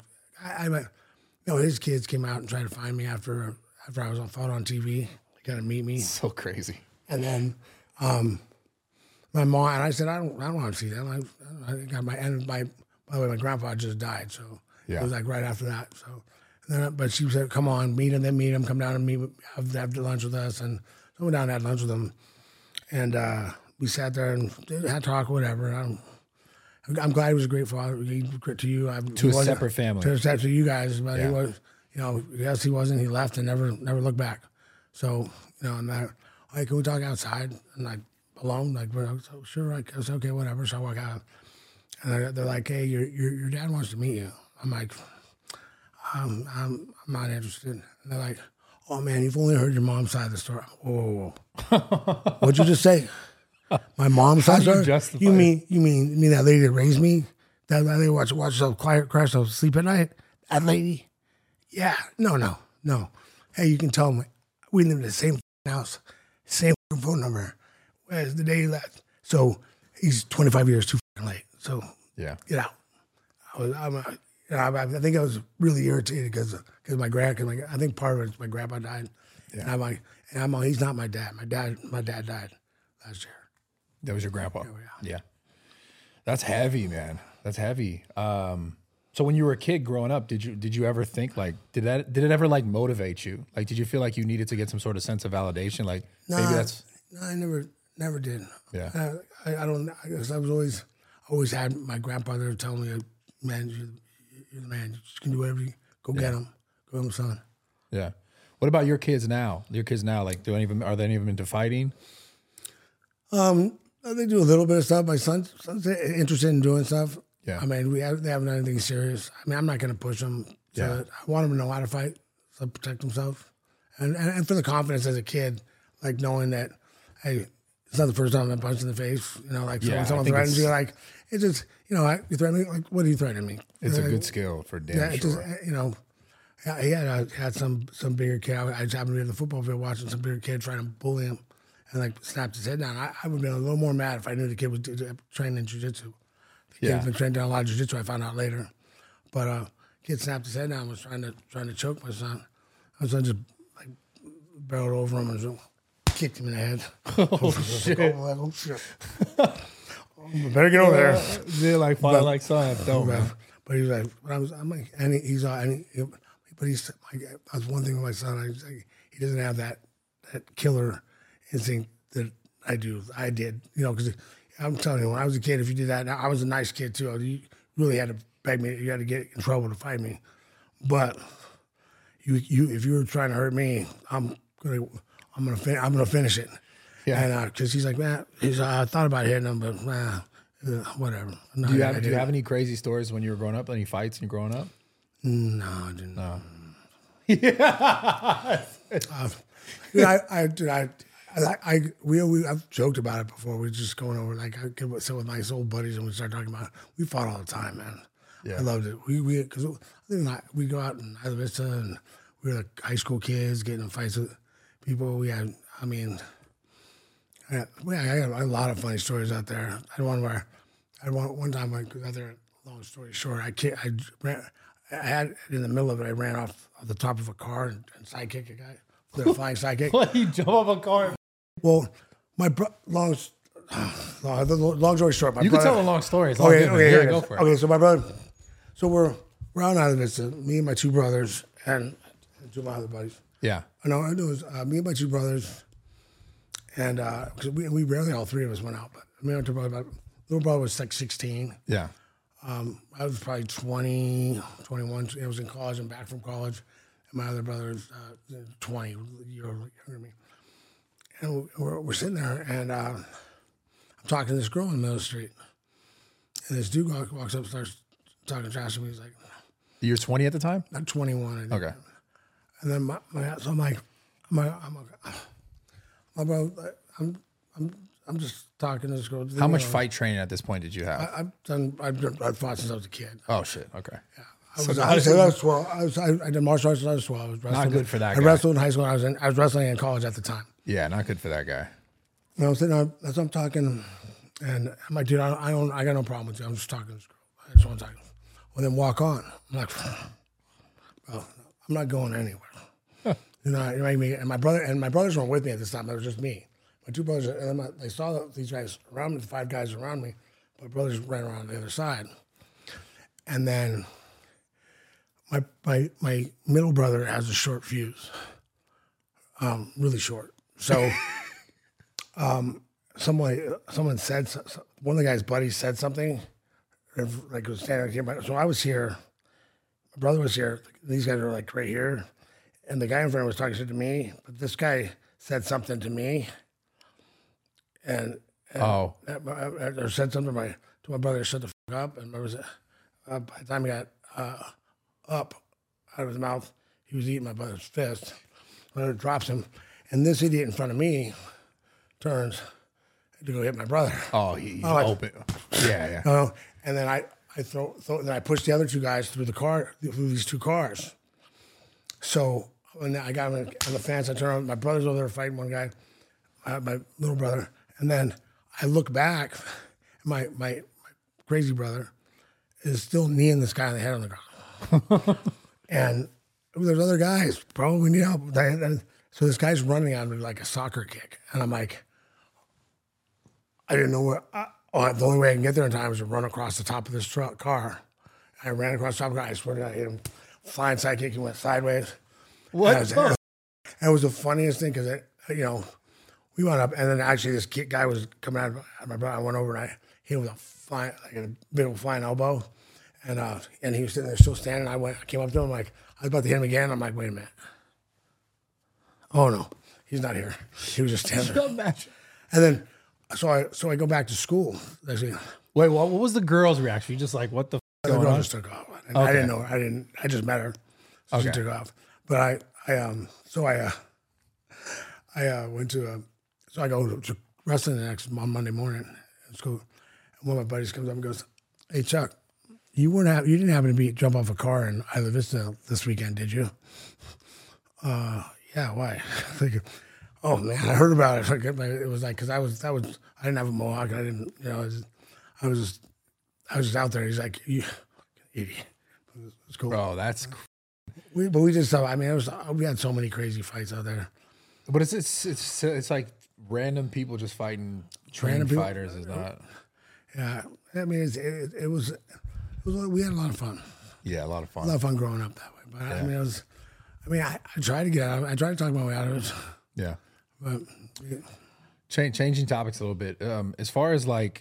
his kids came out and tried to find me after I was fought on TV, kind of meet me. So crazy. And then my mom, and I said, I don't want to see them. I got by the way, my grandpa just died, so it was like right after that. So, but she said, come on, meet him, come down and have lunch with us. And so I went down and had lunch with him. And we sat there and had talk, whatever. I'm glad he was a great father to you. To a separate family. To you guys, but he was, yes, he wasn't. He left and never looked back. So, and that, hey, can we talk outside? And like, alone? Like, so, sure, I said, okay, whatever. So I walk out. And they're like, hey, your dad wants to meet you. I'm like, I'm not interested. And they're like, oh man, you've only heard your mom's side of the story. Whoa. What'd you just say? My mom's side of the story? You mean that lady that raised me? That lady watch herself cry herself sleep at night? That lady? Yeah. No. Hey, you can tell me we live in the same house, same phone number. Where's the day he left? So he's 25 years too late. So get out. I think I was really irritated because I think part of it is my grandpa died. Yeah. And I'm like, he's not my dad. My dad died last year. That was your grandpa. Yeah. That's heavy, man. That's heavy. So when you were a kid growing up, did you ever think like did it ever like motivate you? Like did you feel like you needed to get some sort of sense of validation? Like maybe that's no, I never did. Yeah. I don't. I guess I was always had my grandfather tell me, man, you're the man. You just can do whatever. Go get him. Go get him, son. Yeah. What about your kids now? Like, are they any of them into fighting? They do a little bit of stuff. My son's interested in doing stuff. Yeah. I mean, they haven't done anything serious. I mean, I'm not going to push them. I want them to know how to fight, so protect themselves, and for the confidence as a kid, like knowing that, hey, it's not the first time I'm punched in the face. Someone threatens you, like it's just you threaten me. Like, what are you threatening me? It's a good skill for damn sure. He had some bigger kid. I just happened to be in the football field watching some bigger kid trying to bully him, and like snapped his head down. I would have been a little more mad if I knew the kid was trained in jiu-jitsu. The kid's been trained in a lot of jiu-jitsu. I found out later, but kid snapped his head down and was trying to choke my son. My son just like barreled over him and just kicked him in the head. Oh shit! Oh shit! Better get over there. They're like father, like son. Don't man. But he was like, I'm like, and he but he's that's one thing with my son. He doesn't have that killer instinct that I do. I did, because I'm telling you, when I was a kid, if you did that, I was a nice kid too. You really had to beg me. You had to get in trouble to fight me. But you if you were trying to hurt me, I'm gonna finish it. Yeah. And because he's like, man, I thought about hitting him, but whatever. No, Do you have any crazy stories when you were growing up? Any fights when you were growing up? No, I didn't. No. I've joked about it before. We were just going over, like, I get with some of my old buddies and we start talking about it. We fought all the time, man. Yeah. I loved it. Because we go out in Isla Vista and we were like high school kids getting in fights with people. I had a lot of funny stories out there. I had one time I was out there. Long story short, I had in the middle of it. I ran off the top of a car and sidekicked a guy. The flying sidekick. What? You jump off a car? Well, long story short, You can tell a long story. It's all good. Okay, Go for it. Okay, so my brother, we're out of this. Me and my two brothers and two of my other buddies. Yeah. No, it was me and my two brothers, and because we rarely all three of us went out, but me and my two brothers. My little brother was like 16. Yeah. I was probably 20, 21. I was in college and back from college. And my other brother was 20, a year younger than me. And we're sitting there, and I'm talking to this girl in the middle of the street. And this dude walks up and starts talking trash to me. He's like, You were 20 at the time? I'm 21, I think. Okay. And then so I'm like, my brother, I'm just talking to this girl. How much fight training at this point did you have? I've fought since I was a kid. Oh, shit. Okay. Yeah. I was 12. I did martial arts when I was 12. I was wrestling. Not good for that I guy. wrestled in high school. I was wrestling in college at the time. Yeah, not good for that guy. And I'm sitting there, as I'm talking, and I'm like, dude, I got no problem with you. I'm just talking to this girl. I just want to talk. Well, then walk on. I'm like, bro, I'm not going anywhere. You know what I mean? And my brothers weren't with me at this time. It was just me. My two brothers, and then they saw these guys around me, the 5 guys around me. My brothers ran around the other side. And then my middle brother has a short fuse, really short. So someone said, one of the guy's buddies said something, like was standing here. So I was here, my brother was here. These guys are like right here, and the guy in front was talking shit to me. But this guy said something to me, and or said something to my brother. Shut the fuck up. And by the time he got up out of his mouth, he was eating my brother's fist. When it drops him, and this idiot in front of me turns to go hit my brother. Oh, he's open. Yeah. And then I then I pushed the other 2 guys through these 2 cars. So when I got him on the fence, I turned around. My brother's over there fighting one guy, my little brother, and then I look back. My crazy brother is still kneeing this guy on the head on the ground, and there's other guys. Bro, we need help. So this guy's running on me like a soccer kick, and I'm like, I didn't know where. The only way I can get there in time is to run across the top of this car. I ran across the top of the car. I swear to God, I hit him. Flying sidekick, he went sideways. What? It was the funniest thing because, we wound up, and then actually this guy was coming out of my brother. I went over and I hit him with a bit of a flying elbow, and he was sitting there still standing. I came up to him, like, I was about to hit him again. I'm like, wait a minute. Oh, no, he's not here. He was just standing there. And then, so I go back to school. Actually, Wait, what was the girl's reaction? You just like, what the the going girl on? just took off. And I didn't know her. I just met her. So she Okay. took off. But I went to, so I go to wrestling on Monday morning at school. And one of my buddies comes up and goes, hey, Chuck, you didn't happen to jump off a car in Isla Vista this weekend, did you? Yeah, why? Thinking, oh man, I heard about it. It was like, because I didn't have a mohawk. I didn't, I was just out there. He's like, you idiot. It's cool. Bro, that's. We just, I mean, we had so many crazy fights out there. But it's like random people just fighting trained fighters is not. Yeah, I mean, it was we had a lot of fun. Yeah, a lot of fun. A lot of fun growing up that way. But I mean, I tried to get out of it. I tried to talk my way out of it. Yeah. But Changing topics a little bit. As far as like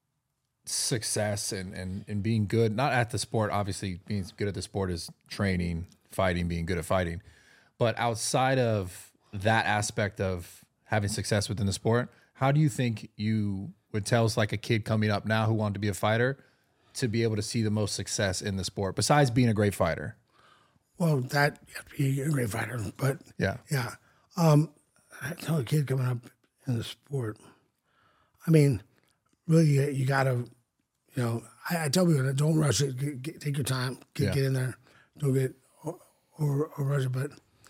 success and being good, not at the sport, obviously being good at the sport is training, fighting, being good at fighting. But outside of that aspect of having success within the sport, how do you think you would tell us like a kid coming up now who wanted to be a fighter to be able to see the most success in the sport besides being a great fighter? well, that you have to be a great fighter. But Yeah. yeah, I tell a kid coming up in the sport. I mean, really, you got to, I tell people that don't rush it. Take your time. Get in there. Don't get over rush it. But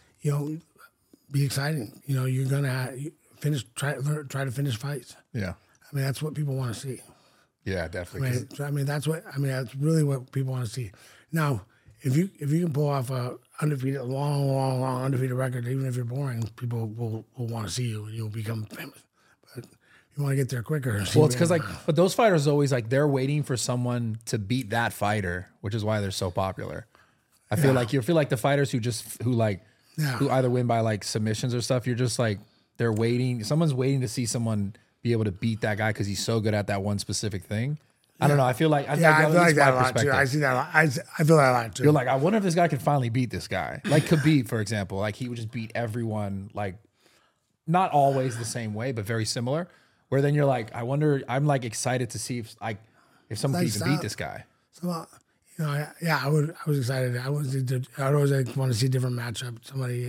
be exciting. You're gonna finish. Try to finish fights. Yeah. I mean, that's what people want to see. Yeah, definitely. That's really what people want to see. Now, if you can pull off a undefeated, long undefeated record, even if you're boring, people will want to see you and you'll become famous. But you want to get there quicker. Well, it's because but those fighters always like they're waiting for someone to beat that fighter, which is why they're so popular. I feel like the fighters who either win by like submissions or stuff, you're just like they're waiting. Someone's waiting to see someone be able to beat that guy because he's so good at that one specific thing. I don't know. I feel like I feel like that a lot too. I see that a lot. I feel that a lot too. You're like, I wonder if this guy could finally beat this guy. Like Khabib, for example. Like he would just beat everyone, like not always the same way, but very similar. Where then you're like, I wonder, I'm like excited to see if someone can even beat this guy. So, I was excited. I would always want to see a different matchup. Somebody,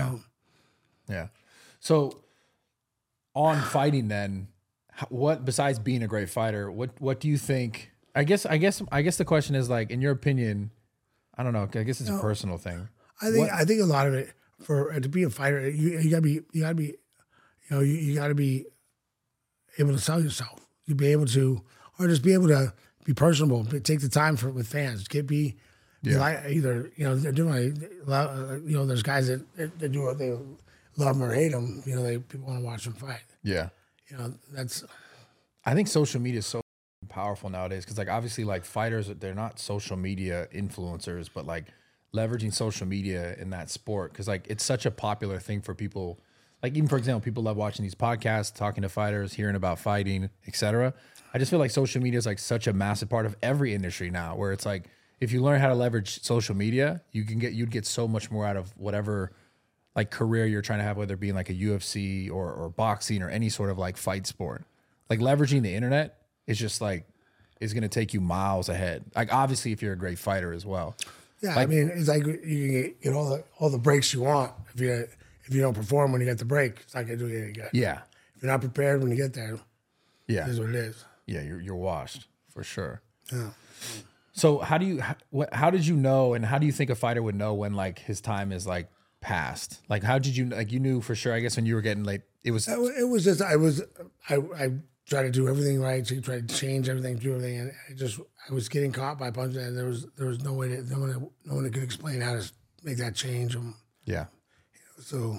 Yeah. So on fighting then, what besides being a great fighter, what do you think? I guess the question is like, in your opinion, I don't know. I guess it's a personal thing. I think a lot of it to be a fighter, you gotta be able to sell yourself. You be able to, or just be able to be personable. Take the time with fans. Be like either they're doing there's guys that do what they love them or hate them. People want to watch them fight. Yeah. I think social media is so powerful nowadays because like obviously like fighters, they're not social media influencers, but like leveraging social media in that sport because like it's such a popular thing for people. Like even for example, people love watching these podcasts, talking to fighters, hearing about fighting, etc. I just feel like social media is like such a massive part of every industry now, where it's like if you learn how to leverage social media, you'd get so much more out of whatever like career you're trying to have, whether it be like a UFC or boxing or any sort of like fight sport. Like leveraging the internet is just like is going to take you miles ahead. Like obviously if you're a great fighter as well. Yeah, like, I mean it's like you can get all the breaks you want if you don't perform when you get the break. It's not going to do you any good. Yeah. If you're not prepared when you get there, yeah, it is what it is. Yeah, you're washed for sure. Yeah. So how did you know, and how do you think a fighter would know when like his time is like past? Like how did you like you knew for sure? I guess when you were getting late, it was just I tried to do everything right, try to change everything, do everything, and I was getting caught by punches, and there was no one that could explain how to make that change. Yeah. So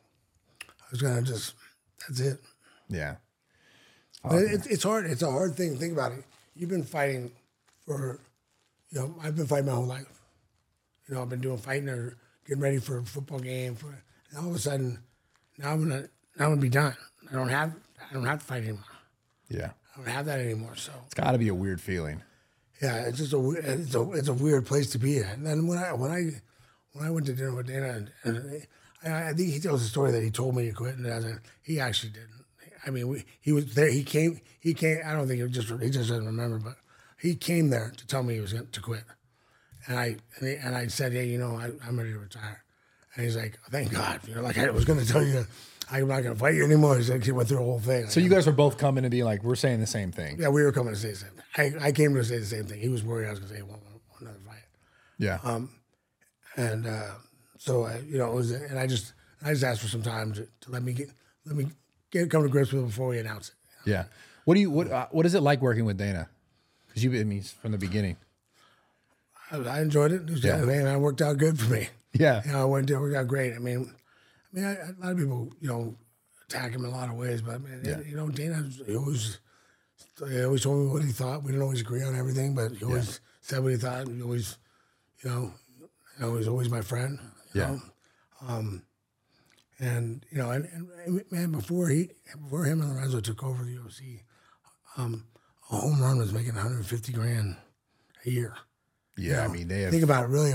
I was gonna that's it. Yeah. But it's hard. It's a hard thing. Think about it. You've been fighting for, I've been fighting my whole life. I've been doing fighting or getting ready for a football game. And all of a sudden, now I'm gonna be done. I don't have to fight anymore. Yeah. I don't have that anymore. So it's got to be a weird feeling. Yeah, it's just it's a weird place to be at. And then when I went to dinner with Dana, and I think he tells a story that he told me to quit, and he actually didn't. I mean, he was there. He came. I don't think he just doesn't remember, but he came there to tell me he was going to quit. And I said, hey, I'm ready to retire. And he's like, thank God. Like I was going to tell you, I'm not going to fight you anymore. He went through the whole thing. So you guys were both coming and being like, we're saying the same thing. Yeah, we were coming to say the same thing. I came to say the same thing. He was worried I was going to say one another fight. Yeah. So it was, and I just asked for some time to let me come to grips with it before we announce it. Yeah. What is it like working with Dana? Because you've been from the beginning. I enjoyed it. It worked out good for me. Yeah. It worked out great. I mean, a lot of people, attack him in a lot of ways, but Dana, he always told me what he thought. We didn't always agree on everything, but he always said what he thought. And he always, You know, he's always my friend. You Yeah. know? And you know, and man, before him and Lorenzo took over the UFC, a home run was making 150 grand a year. Yeah, I mean, they have. Think about it. Really,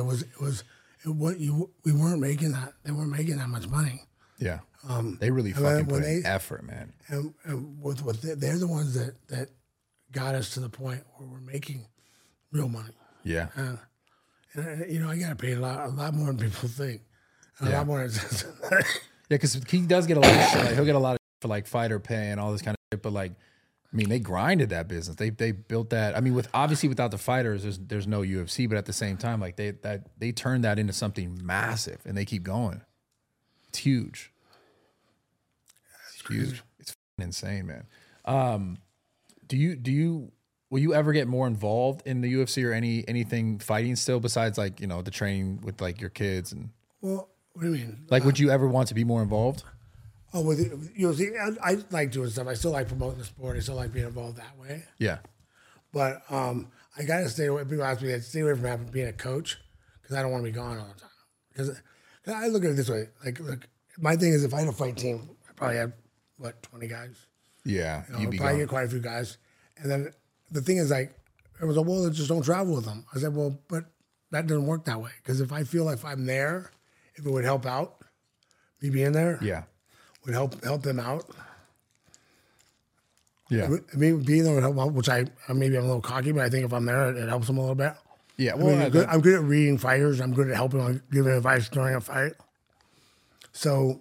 we weren't making that. They weren't making that much money. Yeah. They really fucking when put in effort, man. And they're the ones that got us to the point where we're making real money. Yeah. And you know, I got to pay a lot more than people think. A Yeah. lot more. Yeah, because he does get a lot of shit. Like, he'll get a lot of shit for like fighter pay and all this kind of shit. But like, I mean, they grinded that business. They built that. I mean, without the fighters, there's no UFC. But at the same time, like they turned that into something massive, and they keep going. It's huge. It's huge. It's fucking insane, man. Will you ever get more involved in the UFC or anything fighting still besides like, you know, the training with like your kids and Well, what do you mean? like, would you ever want to be more involved? Oh, with UFC, I like doing stuff. I still like promoting the sport. I still like being involved that way. Yeah. But I got to stay away. People ask me to stay away from having being a coach because I don't want to be gone all the time. Because I look at it this way. Like, look, my thing is if I had a fight team, I probably had, 20 guys? Yeah. You know, You'd be probably gone. get quite a few guys. And then the thing is, like, it was like, well, just don't travel with them. I said, well, but that doesn't work that way. Because if I feel like if I'm there, if it would help out, me being there Yeah. would help them out. Yeah. I mean, being there would help out, which maybe I'm a little cocky, but I think if I'm there, it helps them a little bit. Yeah. I Well, mean, I'm good at reading fighters. I'm good at helping them, giving advice during a fight. So,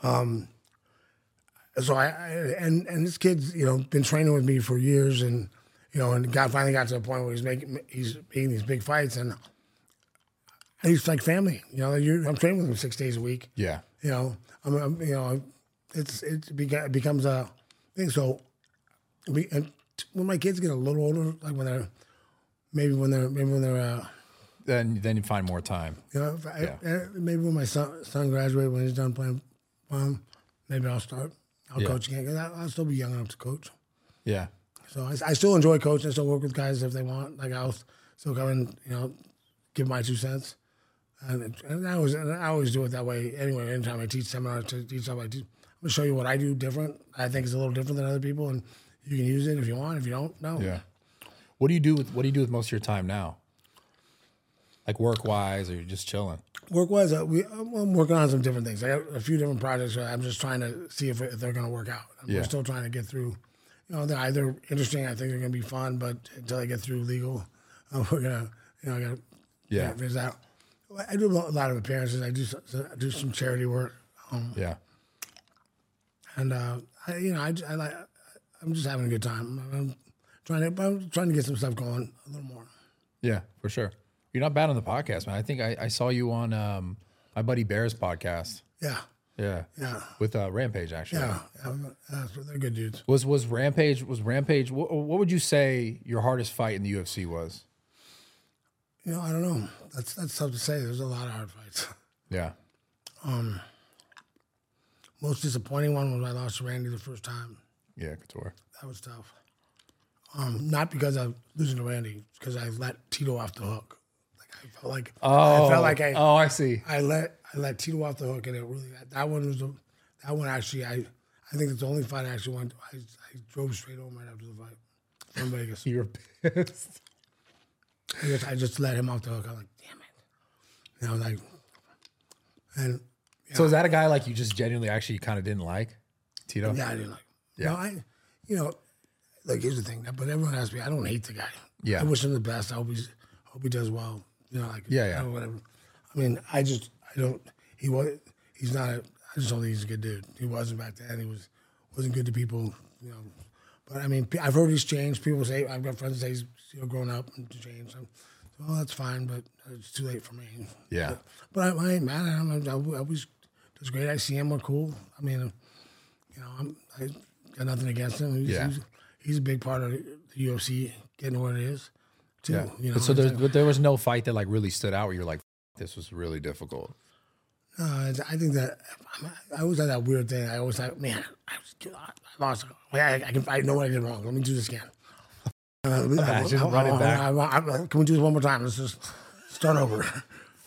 and this kid's, you know, been training with me for years, and you know, and finally got to the point where he's making these big fights, and he's like family. You know, I'm training with him 6 days a week. yeah. You know, you know, it becomes a thing. So, and when my kids get a little older, like when they're Then you find more time. you know, maybe when my son graduates, when he's done playing, maybe I'll start. I'll coach again because I'll still be young enough to coach. Yeah. So I still enjoy coaching. I still work with guys if they want. Like I'll still come and you know give my 2 cents. And I always do it that way anyway. Anytime I teach seminars, to teach stuff, I'm gonna show you what I do different. I think it's a little different than other people, and you can use it if you want. If you don't, no. Yeah. What do you do with most of your time now? Like work wise, or you're just chilling? Work-wise, I'm working on some different things. I got a few different projects. I'm just trying to see if they're going to work out. We're still trying to get through. You know, they're either interesting. I think they're going to be fun, but until I get through legal, we're gonna, you know, I got to figure this out. I do a lot of appearances. I do some charity work. Yeah. And I'm just having a good time. I'm trying to get some stuff going a little more. Yeah, for sure. You're not bad on the podcast, man. I think I saw you on my buddy Bear's podcast. Yeah. Yeah. Yeah. With Rampage, actually. Yeah. They're good dudes. Was Rampage? What would you say your hardest fight in the UFC was? You know, I don't know. That's tough to say. There's a lot of hard fights. Yeah. Most disappointing one was I lost to Randy the first time. Yeah, Couture. That was tough. Not because I'm losing to Randy, because I let Tito off the hook. Like I felt like I see. I let Tito off the hook, and it really that one actually I think it's the only fight I actually went. I drove straight home right after the fight from Vegas. You're pissed. I just let him off the hook. I'm like, damn it. You know, like, and So is that a guy like you just genuinely actually kind of didn't like, Tito? yeah, I didn't like. Yeah. Like here's the thing. But everyone asks me, I don't hate the guy. Yeah. I wish him the best. I hope he does well. You know, like Yeah. whatever. I mean, I don't. He's not. I just don't think he's a good dude. He wasn't back then. He wasn't good to people. You know. But I mean, I've heard he's changed. People say I've got friends that say he's grown up and changed. So, well, that's fine, but it's too late for me. Yeah. But I ain't mad at him. I always does great. I see him. We're cool. I mean, you know, I got nothing against him. He's a big part of the UFC getting where it is. Too, Yeah. You know, But there was no fight that like really stood out where you're like, this was really difficult. I think that I always had that weird thing. I always thought, man, I lost. I know what I did wrong. Let me do this again. Imagine running back. Can we do this one more time? Let's just start over.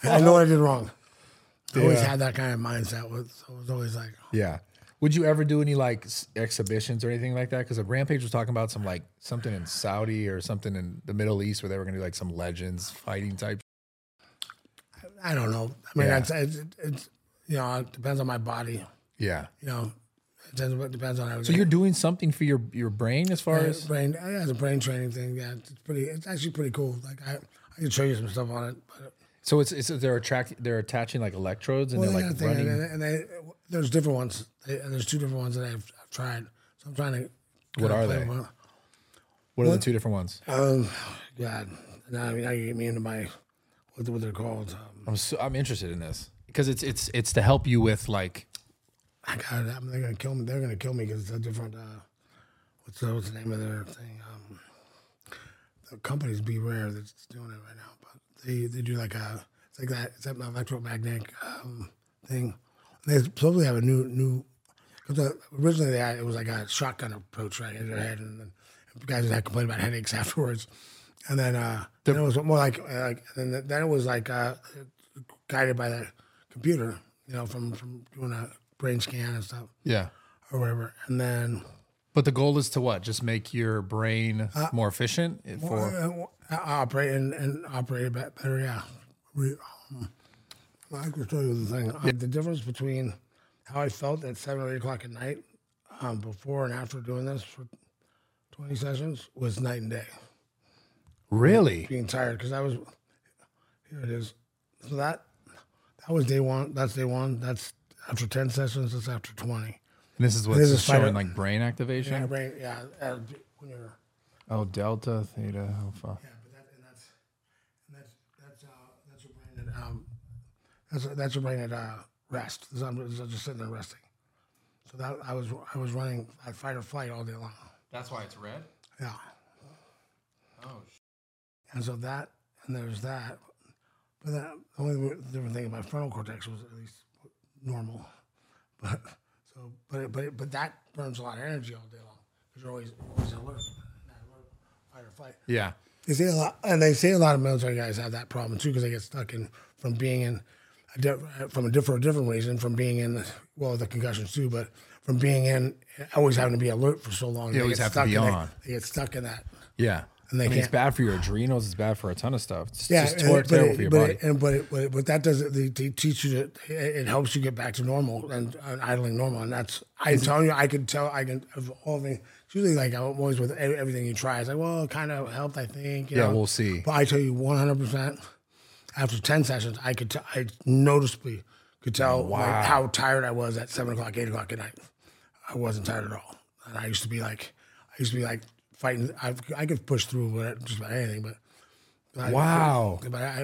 I know what I did wrong. I always Yeah. had that kind of mindset. So it was always like, Yeah. Would you ever do any like exhibitions or anything like that? Because Rampage was talking about some like something in Saudi or something in the Middle East where they were going to do like some legends fighting type. I don't know. I mean, Yeah. it's it depends on my body. Yeah. It depends on everything. So you're doing something for your brain as far as brain, yeah, it's a brain training thing. Yeah, it's actually pretty cool. Like I can show you some stuff on it. But, so they're attaching like electrodes and well, they're yeah, like thing, running. and there's different ones. There's two different ones that I've tried. So I'm trying to. What kinda are play they? them. What are the two different ones? God, now you get me into my what they're called. I'm interested in this because it's to help you with like I got it. They're gonna kill me. They're gonna kill me because it's a different. What's the name of their thing? The company's Be Rare that's doing it right now, but they do like it's like that. It's that electromagnetic thing. They supposedly have a new. Because originally it was like a shotgun approach right in your head, and then guys had complained about headaches afterwards. And then it was more like and then it was like guided by the computer, from doing a brain scan and stuff yeah. or whatever. And then But the goal is to what? Just make your brain more efficient operate and operate it better. Yeah, I can tell you the thing. The difference between how I felt at 7 or 8 o'clock at night, before and after doing this for 20 sessions, was night and day. really. Being tired because I was. Here it is. So that was day one. That's day one. That's after 10 sessions. That's after 20. And this is what's This is showing fighter- like brain activation. Yeah, brain. Yeah, when you're. Oh, delta, theta, alpha. Yeah, but that's your brain at that's your brain at rest. I'm just sitting there resting. So that I was running at fight or flight all day long. That's why it's red. Yeah, Oh, and so that and there's that. But the only different thing, my frontal cortex was at least normal. But that burns a lot of energy all day long because you're always alert, fight or flight. yeah. They say a lot, and they say a lot of military guys have that problem too because they get stuck from being in from a different reason from being in the concussions too, but from being in always having to be alert for so long. You always have to be on. They get stuck in that. Yeah. And they it's can't- bad for your adrenals. It's bad for a ton of stuff. It's Yeah, just terrible for your body. But that doesn't. They teach you that it helps you get back to normal and idling normal, and that's. I'm telling you, I can of all things. It's usually like I'm always with everything you try. It's like, well, it kind of helped, I think. Yeah, we'll see. But I tell you, 100%. After 10 sessions, I noticeably could tell like, how tired I was at 7 o'clock, 8 o'clock at night. I wasn't tired at all, and I used to be like fighting. I could push through just about anything, but. Wow.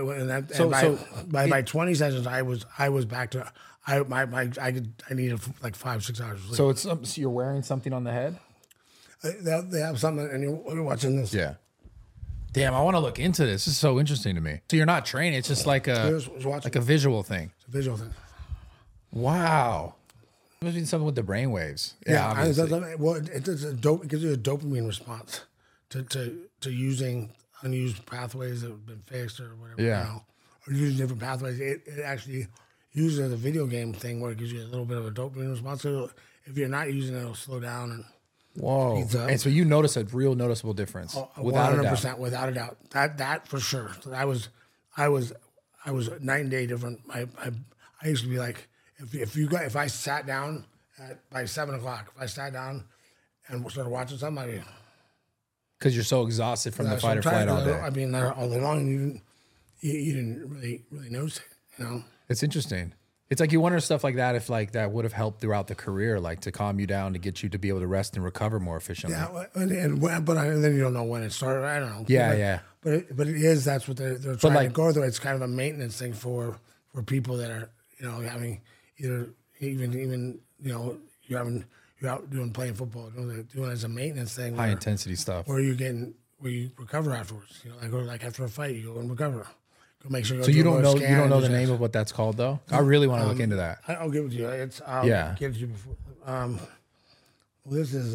By 20 sessions, I was back to I needed like 5-6 hours of sleep. So so you're wearing something on the head? They have something, and you're watching this. Yeah. Damn, I want to look into this. This is so interesting to me. So you're not training; it's just like a visual thing. It's a visual thing. Wow. It must be something with the brain waves. Yeah, obviously. it gives you a dopamine response to using unused pathways that have been fixed or whatever. Yeah. Or using different pathways. It actually uses it as a video game thing where it gives you a little bit of a dopamine response. So if you're not using it, it'll slow down and. Whoa. And so you notice a real noticeable difference. Without 100%, a doubt. Without a doubt. That for sure. So I was night and day different. I used to be like, if I sat down by 7 o'clock, if I sat down and started watching something, Because you're so exhausted from the fight or flight all day. I mean, all day long, and you didn't really notice it, It's interesting. It's like you wonder stuff like that if like that would have helped throughout the career, like to calm you down, to get you to be able to rest and recover more efficiently. Yeah, and then you don't know when it started. I don't know. Yeah. But it is. That's what they're trying like- to go through. It's kind of a maintenance thing for people that are having either even you're out playing football, doing it as a maintenance thing. High intensity stuff. where you recover afterwards. Like after a fight, you go and recover. Go make sure. So you don't know the name of what that's called though? I really want to look into that. I'll give it to you. I'll give it to you before. This is.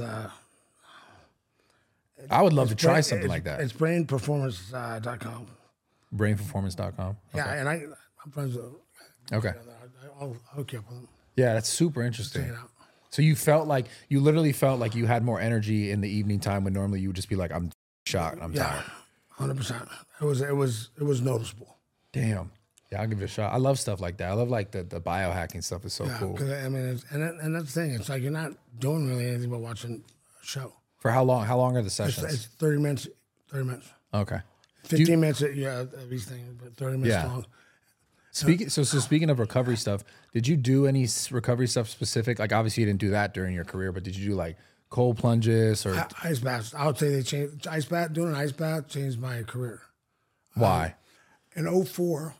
I would love to try something like that. It's brainperformance.com. Brainperformance.com. Yeah, and I'm friends with. Okay. I'll hook you up with them. Yeah, that's super interesting. Check it out. So you literally felt like you had more energy in the evening time when normally you would just be like, I'm shot, I'm tired. 100%. It was noticeable. Damn. Yeah, I'll give it a shot. I love stuff like that. I love like the biohacking stuff is so cool. Because I mean, and that's the thing. It's like you're not doing really anything but watching a show. For how long? How long are the sessions? It's 30 minutes. 30 minutes. Okay. 15 minutes. At least thing, but 30 minutes long. Speaking of recovery stuff, did you do any recovery stuff specific? Like obviously you didn't do that during your career, but did you do like cold plunges or Ice baths? I would say they changed ice bath. Doing an ice bath changed my career. why? In 04,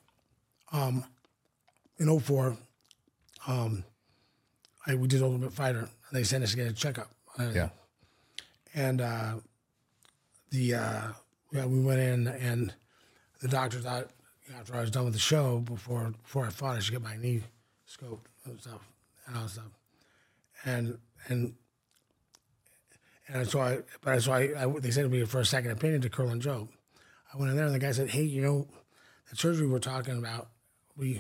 we did Ultimate Fighter. And they sent us to get a checkup. Yeah. And we went in, and the doctor thought after I was done with the show, before I fought, I should get my knee scoped and stuff, and all that stuff. And they said to me for a second opinion to Curlin Joe. I went in there, and the guy said, "Hey, the surgery we're talking about, we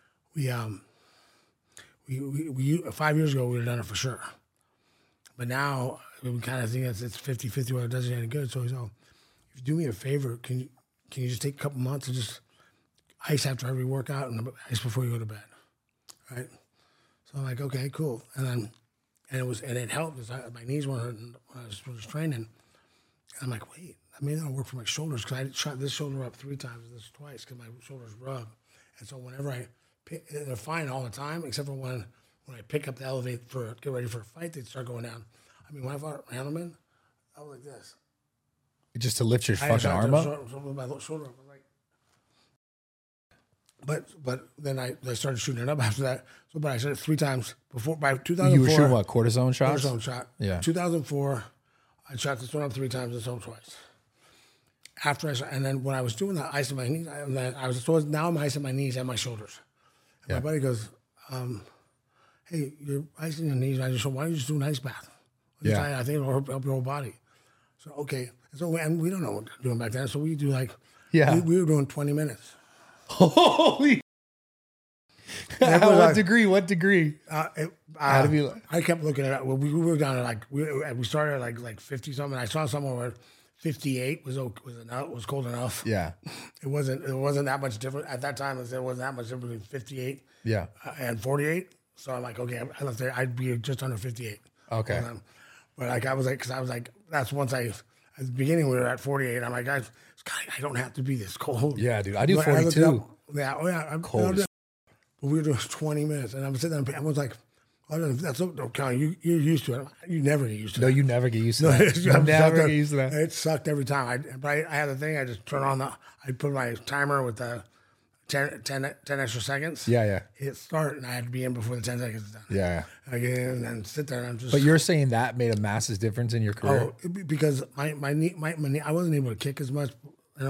5 years ago we would have done it for sure, but now we kind of think it's 50-50 whether it does it any good." So he's all, "If you do me a favor, can you just take a couple months and just ice after every workout and ice before you go to bed, right?" So I'm like, "Okay, cool." And it helped because my knees weren't hurting when I was training. And I'm like, "Wait, I mean, that'll work for my shoulders because I shot this shoulder up 3 times and this twice because my shoulders rub." And so whenever they're fine all the time, except for when I pick up the elevate get ready for a fight, they'd start going down. I mean, when I fought Handelman, I was like this. Just to lift your fucking arm up? My shoulder up. But then I started shooting it up after that. So, but I shot it 3 times before. By 2004, You were shooting what, cortisone shots? Cortisone shot. Yeah. 2004, I shot this one up 3 times, this one twice. After I shot, and then when I was doing that, icing my knees, now I'm icing my knees and my shoulders. And my buddy goes, "Hey, you're icing your knees." And I just said, "Why don't you just do an ice bath?" Yeah. I think it'll help your whole body. So okay, and we don't know what we're doing back then, so we do like we were doing 20 minutes. Holy! What degree? What degree? I kept looking at it. Well, we were down at we started at like 50 something. I saw somewhere where 58 was cold enough. Yeah. It wasn't that much different at that time. There wasn't that much difference between 58 and 48. So I'm like, okay, I left there. I'd be just under 58. Okay. But I was like, that's once at the beginning we were at 48. I'm like, I don't have to be this cold. Yeah, dude. I do 42. I'm cold. But we were doing 20 minutes, and I'm sitting there, and I was like, "That's okay. You're used to it. You never get used to it." No, you never get used to that. You never get used to that. It sucked every time. I had the thing. I just turn on I put my timer with the 10 extra seconds. Yeah. Hit start, and I had to be in before the 10 seconds is done. Yeah. I get in and sit there, and I'm just. But you're saying that made a massive difference in your career? Because my knee, I wasn't able to kick as much,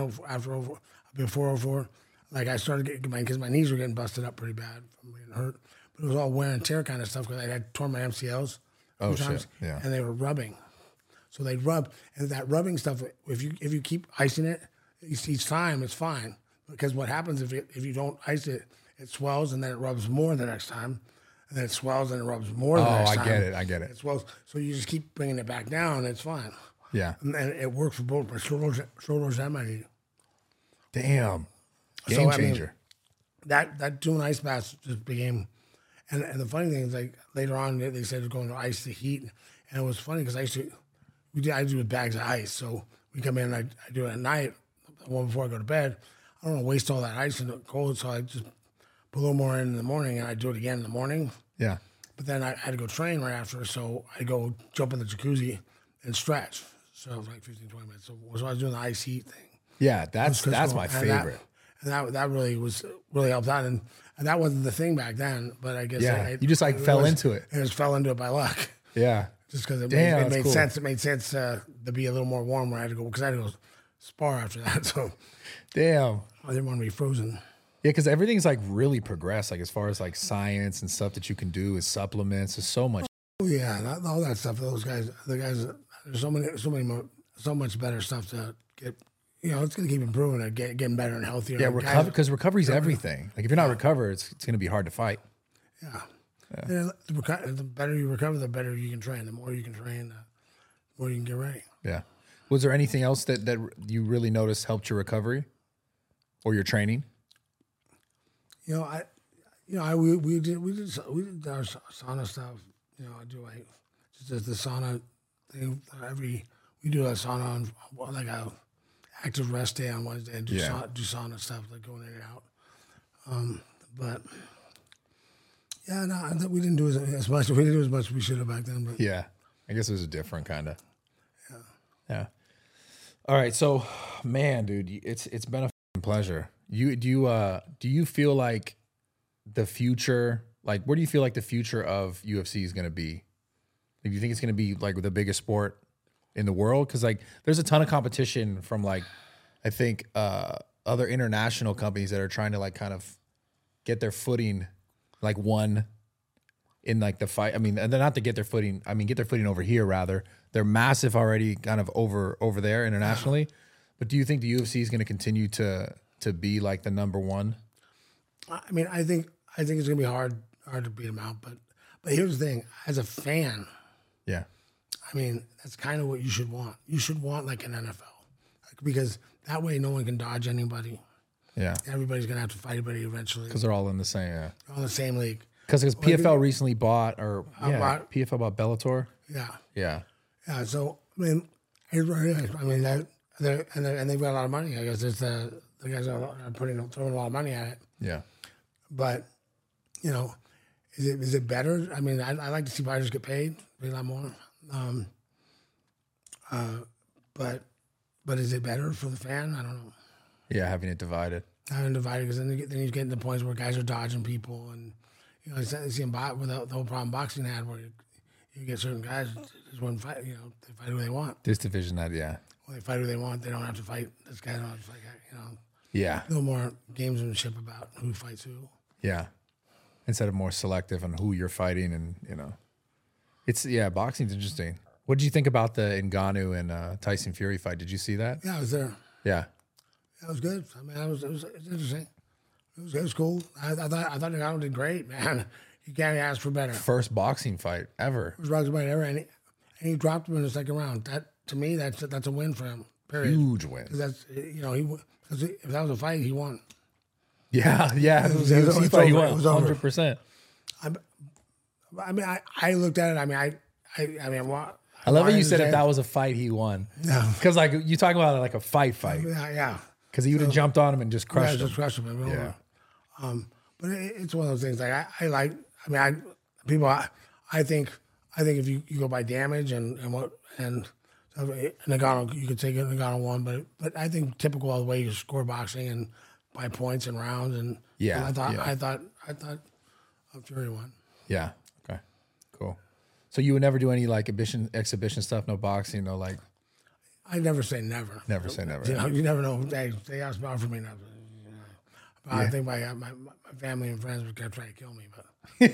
before 04. Like I started getting because my knees were getting busted up pretty bad from being hurt, but it was all wear and tear kind of stuff because I had torn my MCLs a few times, and they were rubbing, so they'd rub, and that rubbing stuff. If you keep icing it each time, it's fine because what happens if you don't ice it, it swells and then it rubs more the next time, and then it swells and it rubs more the next time. I get it. It swells, so you just keep bringing it back down. It's fine. Yeah, and it works for both my shoulders and my knee. Damn. Game changer. That doing ice baths just became, and the funny thing is like later on they said they're going to ice the heat, and it was funny because I do it with bags of ice. So we come in and I do it at night, one before I go to bed. I don't want to waste all that ice in the cold, so I just put a little more in the morning, and I do it again in the morning. Yeah. But then I had to go train right after, so I go jump in the jacuzzi and stretch. So it was like 15, 20 minutes. So I was doing the ice heat thing. Yeah, that's my favorite. And that really helped out. And that wasn't the thing back then, but I guess you just fell into it. And just fell into it by luck. Yeah. Just because it made cool. sense. It made sense to be a little more warm where I had to go, because I had to go spar after that. So damn. I didn't want to be frozen. Yeah, because everything's like really progressed, like as far as like science and stuff that you can do with supplements. There's so much. Oh yeah, all that stuff. The guys, there's so much better stuff to get it's going to keep improving and getting better and healthier. Yeah, And because recovery's everything. Like if you're not recovered, it's going to be hard to fight. yeah. And the better you recover, the better you can train. The more you can train, the more you can get ready. Yeah. Was there anything else that you really noticed helped your recovery or your training? We did our sauna stuff. I do just the sauna thing we do a sauna on like a active rest day on Wednesday and do sauna stuff like going in and out. But yeah, no, I think we didn't do as much. We didn't do as much as we should have back then. But Yeah, I guess it was a different kind of. Yeah. All right, so man, dude, it's been a f***ing pleasure. Do you feel like the future, like where do you feel like the future of UFC is going to be? Do you think it's going to be like the biggest sport in the world? Because like there's a ton of competition from like I think other international companies that are trying to like kind of get their footing, like one in like the fight. I mean, and they're not to get their footing. I mean, get their footing over here rather. They're massive already, kind of over there internationally. But do you think the UFC is going to continue to be like the number one? I mean, I think it's gonna be hard to beat them out. But here's the thing: as a fan, Yeah. I mean, that's kind of what you should want. You should want like an NFL, because that way no one can dodge anybody. Yeah. Everybody's gonna have to fight everybody eventually. Because they're all in the same. Yeah. They're all in the same league. Because PFL recently bought PFL bought Bellator. Yeah. Yeah. Yeah. So I mean, here's what it is. I mean, and they've got a lot of money. I guess it's the guys are throwing a lot of money at it. Yeah. But is it better? I mean, I like to see fighters get paid a lot more. But is it better for the fan? I don't know. Yeah, having it divided. Having it divided, because then you get to the points where guys are dodging people, and you see them with the whole problem boxing had, where you get certain guys just want to fight. They fight who they want. This division, yeah. Well, they fight who they want. They don't have to fight this guy. Don't have to fight that. Yeah. No more gamesmanship about who fights who. Yeah. Instead of more selective on who you're fighting, and it's boxing's interesting. What did you think about the Ngannou and Tyson Fury fight? Did you see that? Yeah, I was there. Yeah. That was good. I mean, it was interesting. It was cool. I thought Ngannou did great, man. You can't ask for better. First boxing fight ever. First boxing fight ever, and he dropped him in the second round. That to me, that's a win for him. Period. Huge win. That's because if that was a fight, he won. Yeah, yeah. It was a fight. He won 100%. I mean, I looked at it. I mean, I love how you said if that was a fight, he won. Yeah. Because like you talk about it like a fight. Yeah. Because he would have jumped on him and just crushed him. Just crushed him. Yeah. But it's one of those things. Like I think if you go by damage and Ngannou, you could take it. Ngannou won, but I think typical of the way you score boxing and by points and rounds and I thought Fury won. Yeah. Okay. Cool. So you would never do any like exhibition stuff, no boxing, no like. I never say never. Never say never. You never know. They asked about for me. Never. I think my family and friends would kept trying to kill me, but.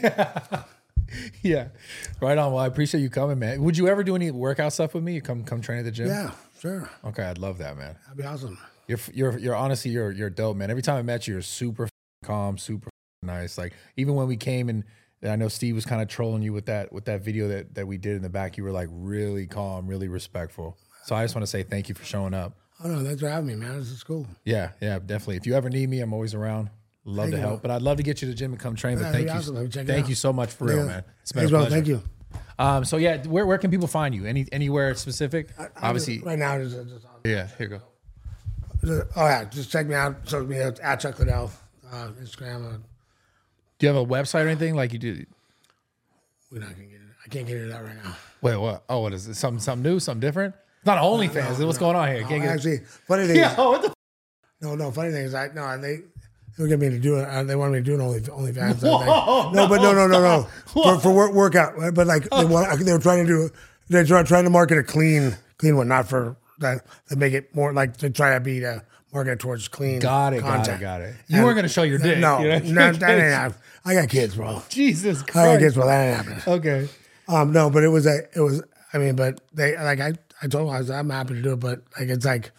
Yeah, right on. Well, I appreciate you coming, man. Would you ever do any workout stuff with me? You come train at the gym? Yeah, sure. Okay, I'd love that, man. That'd be awesome. You're honestly you're dope, man. Every time I met you, you're super calm, super nice. Like even when we came and I know Steve was kind of trolling you with that video that we did in the back, you were like really calm, really respectful. So I just want to say thank you for showing up. Oh no, thanks for having me, man. This is cool. Yeah, definitely. If you ever need me, I'm always around. Love to help, but I'd love to get you to the gym and come train. But thank you so much for real, man. It's been a pleasure. Thank you. So yeah, where can people find you? Anywhere specific? Obviously, right now. Just yeah, here you go. Oh yeah, just check me out. So me at Chuck Liddell, Instagram. Do you have a website or anything like you do? We're not gonna get it. I can't get into that right now. Wait, what? Oh, what is it? Something new? Something different? It's not OnlyFans. What's going on here? Can't get actually, funny thing. Yeah. What the? No. Funny thing is, they were getting me to do it. They wanted me to do an OnlyFans. No. For workout, but like they were trying to do. They're trying to market a clean one, not for that. They make it more like to try to be market towards clean. Got it. You weren't gonna show your dick. No, that ain't happening. I got kids, bro. Jesus Christ. I got kids, bro. That ain't happening. Okay. No, but it was. I mean, but they like I told them I'm happy to do it, but like it's like,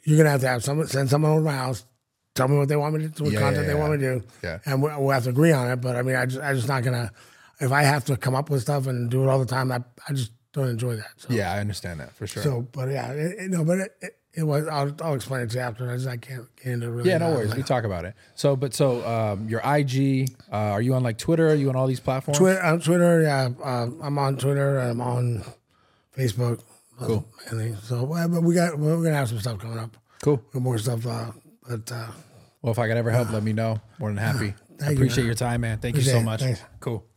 you're gonna have to send someone over to my house, tell me what they want me to do, what content they want me to do, and we'll have to agree on it. But I mean, I just not gonna. If I have to come up with stuff and do it all the time, I just don't enjoy that. So. Yeah, I understand that for sure. So, but yeah, it was. I'll explain it to you after. I can't get into it really. Yeah, no worries. We talk about it. So your IG, are you on like Twitter? Are you on all these platforms? Twitter, yeah. I'm on Twitter. I'm on Facebook. Cool. Mainly. So, but we're gonna have some stuff coming up. Cool. More stuff. Well, if I could ever help, let me know. More than happy. I appreciate your time, man. Thank you so much. Thanks. Cool.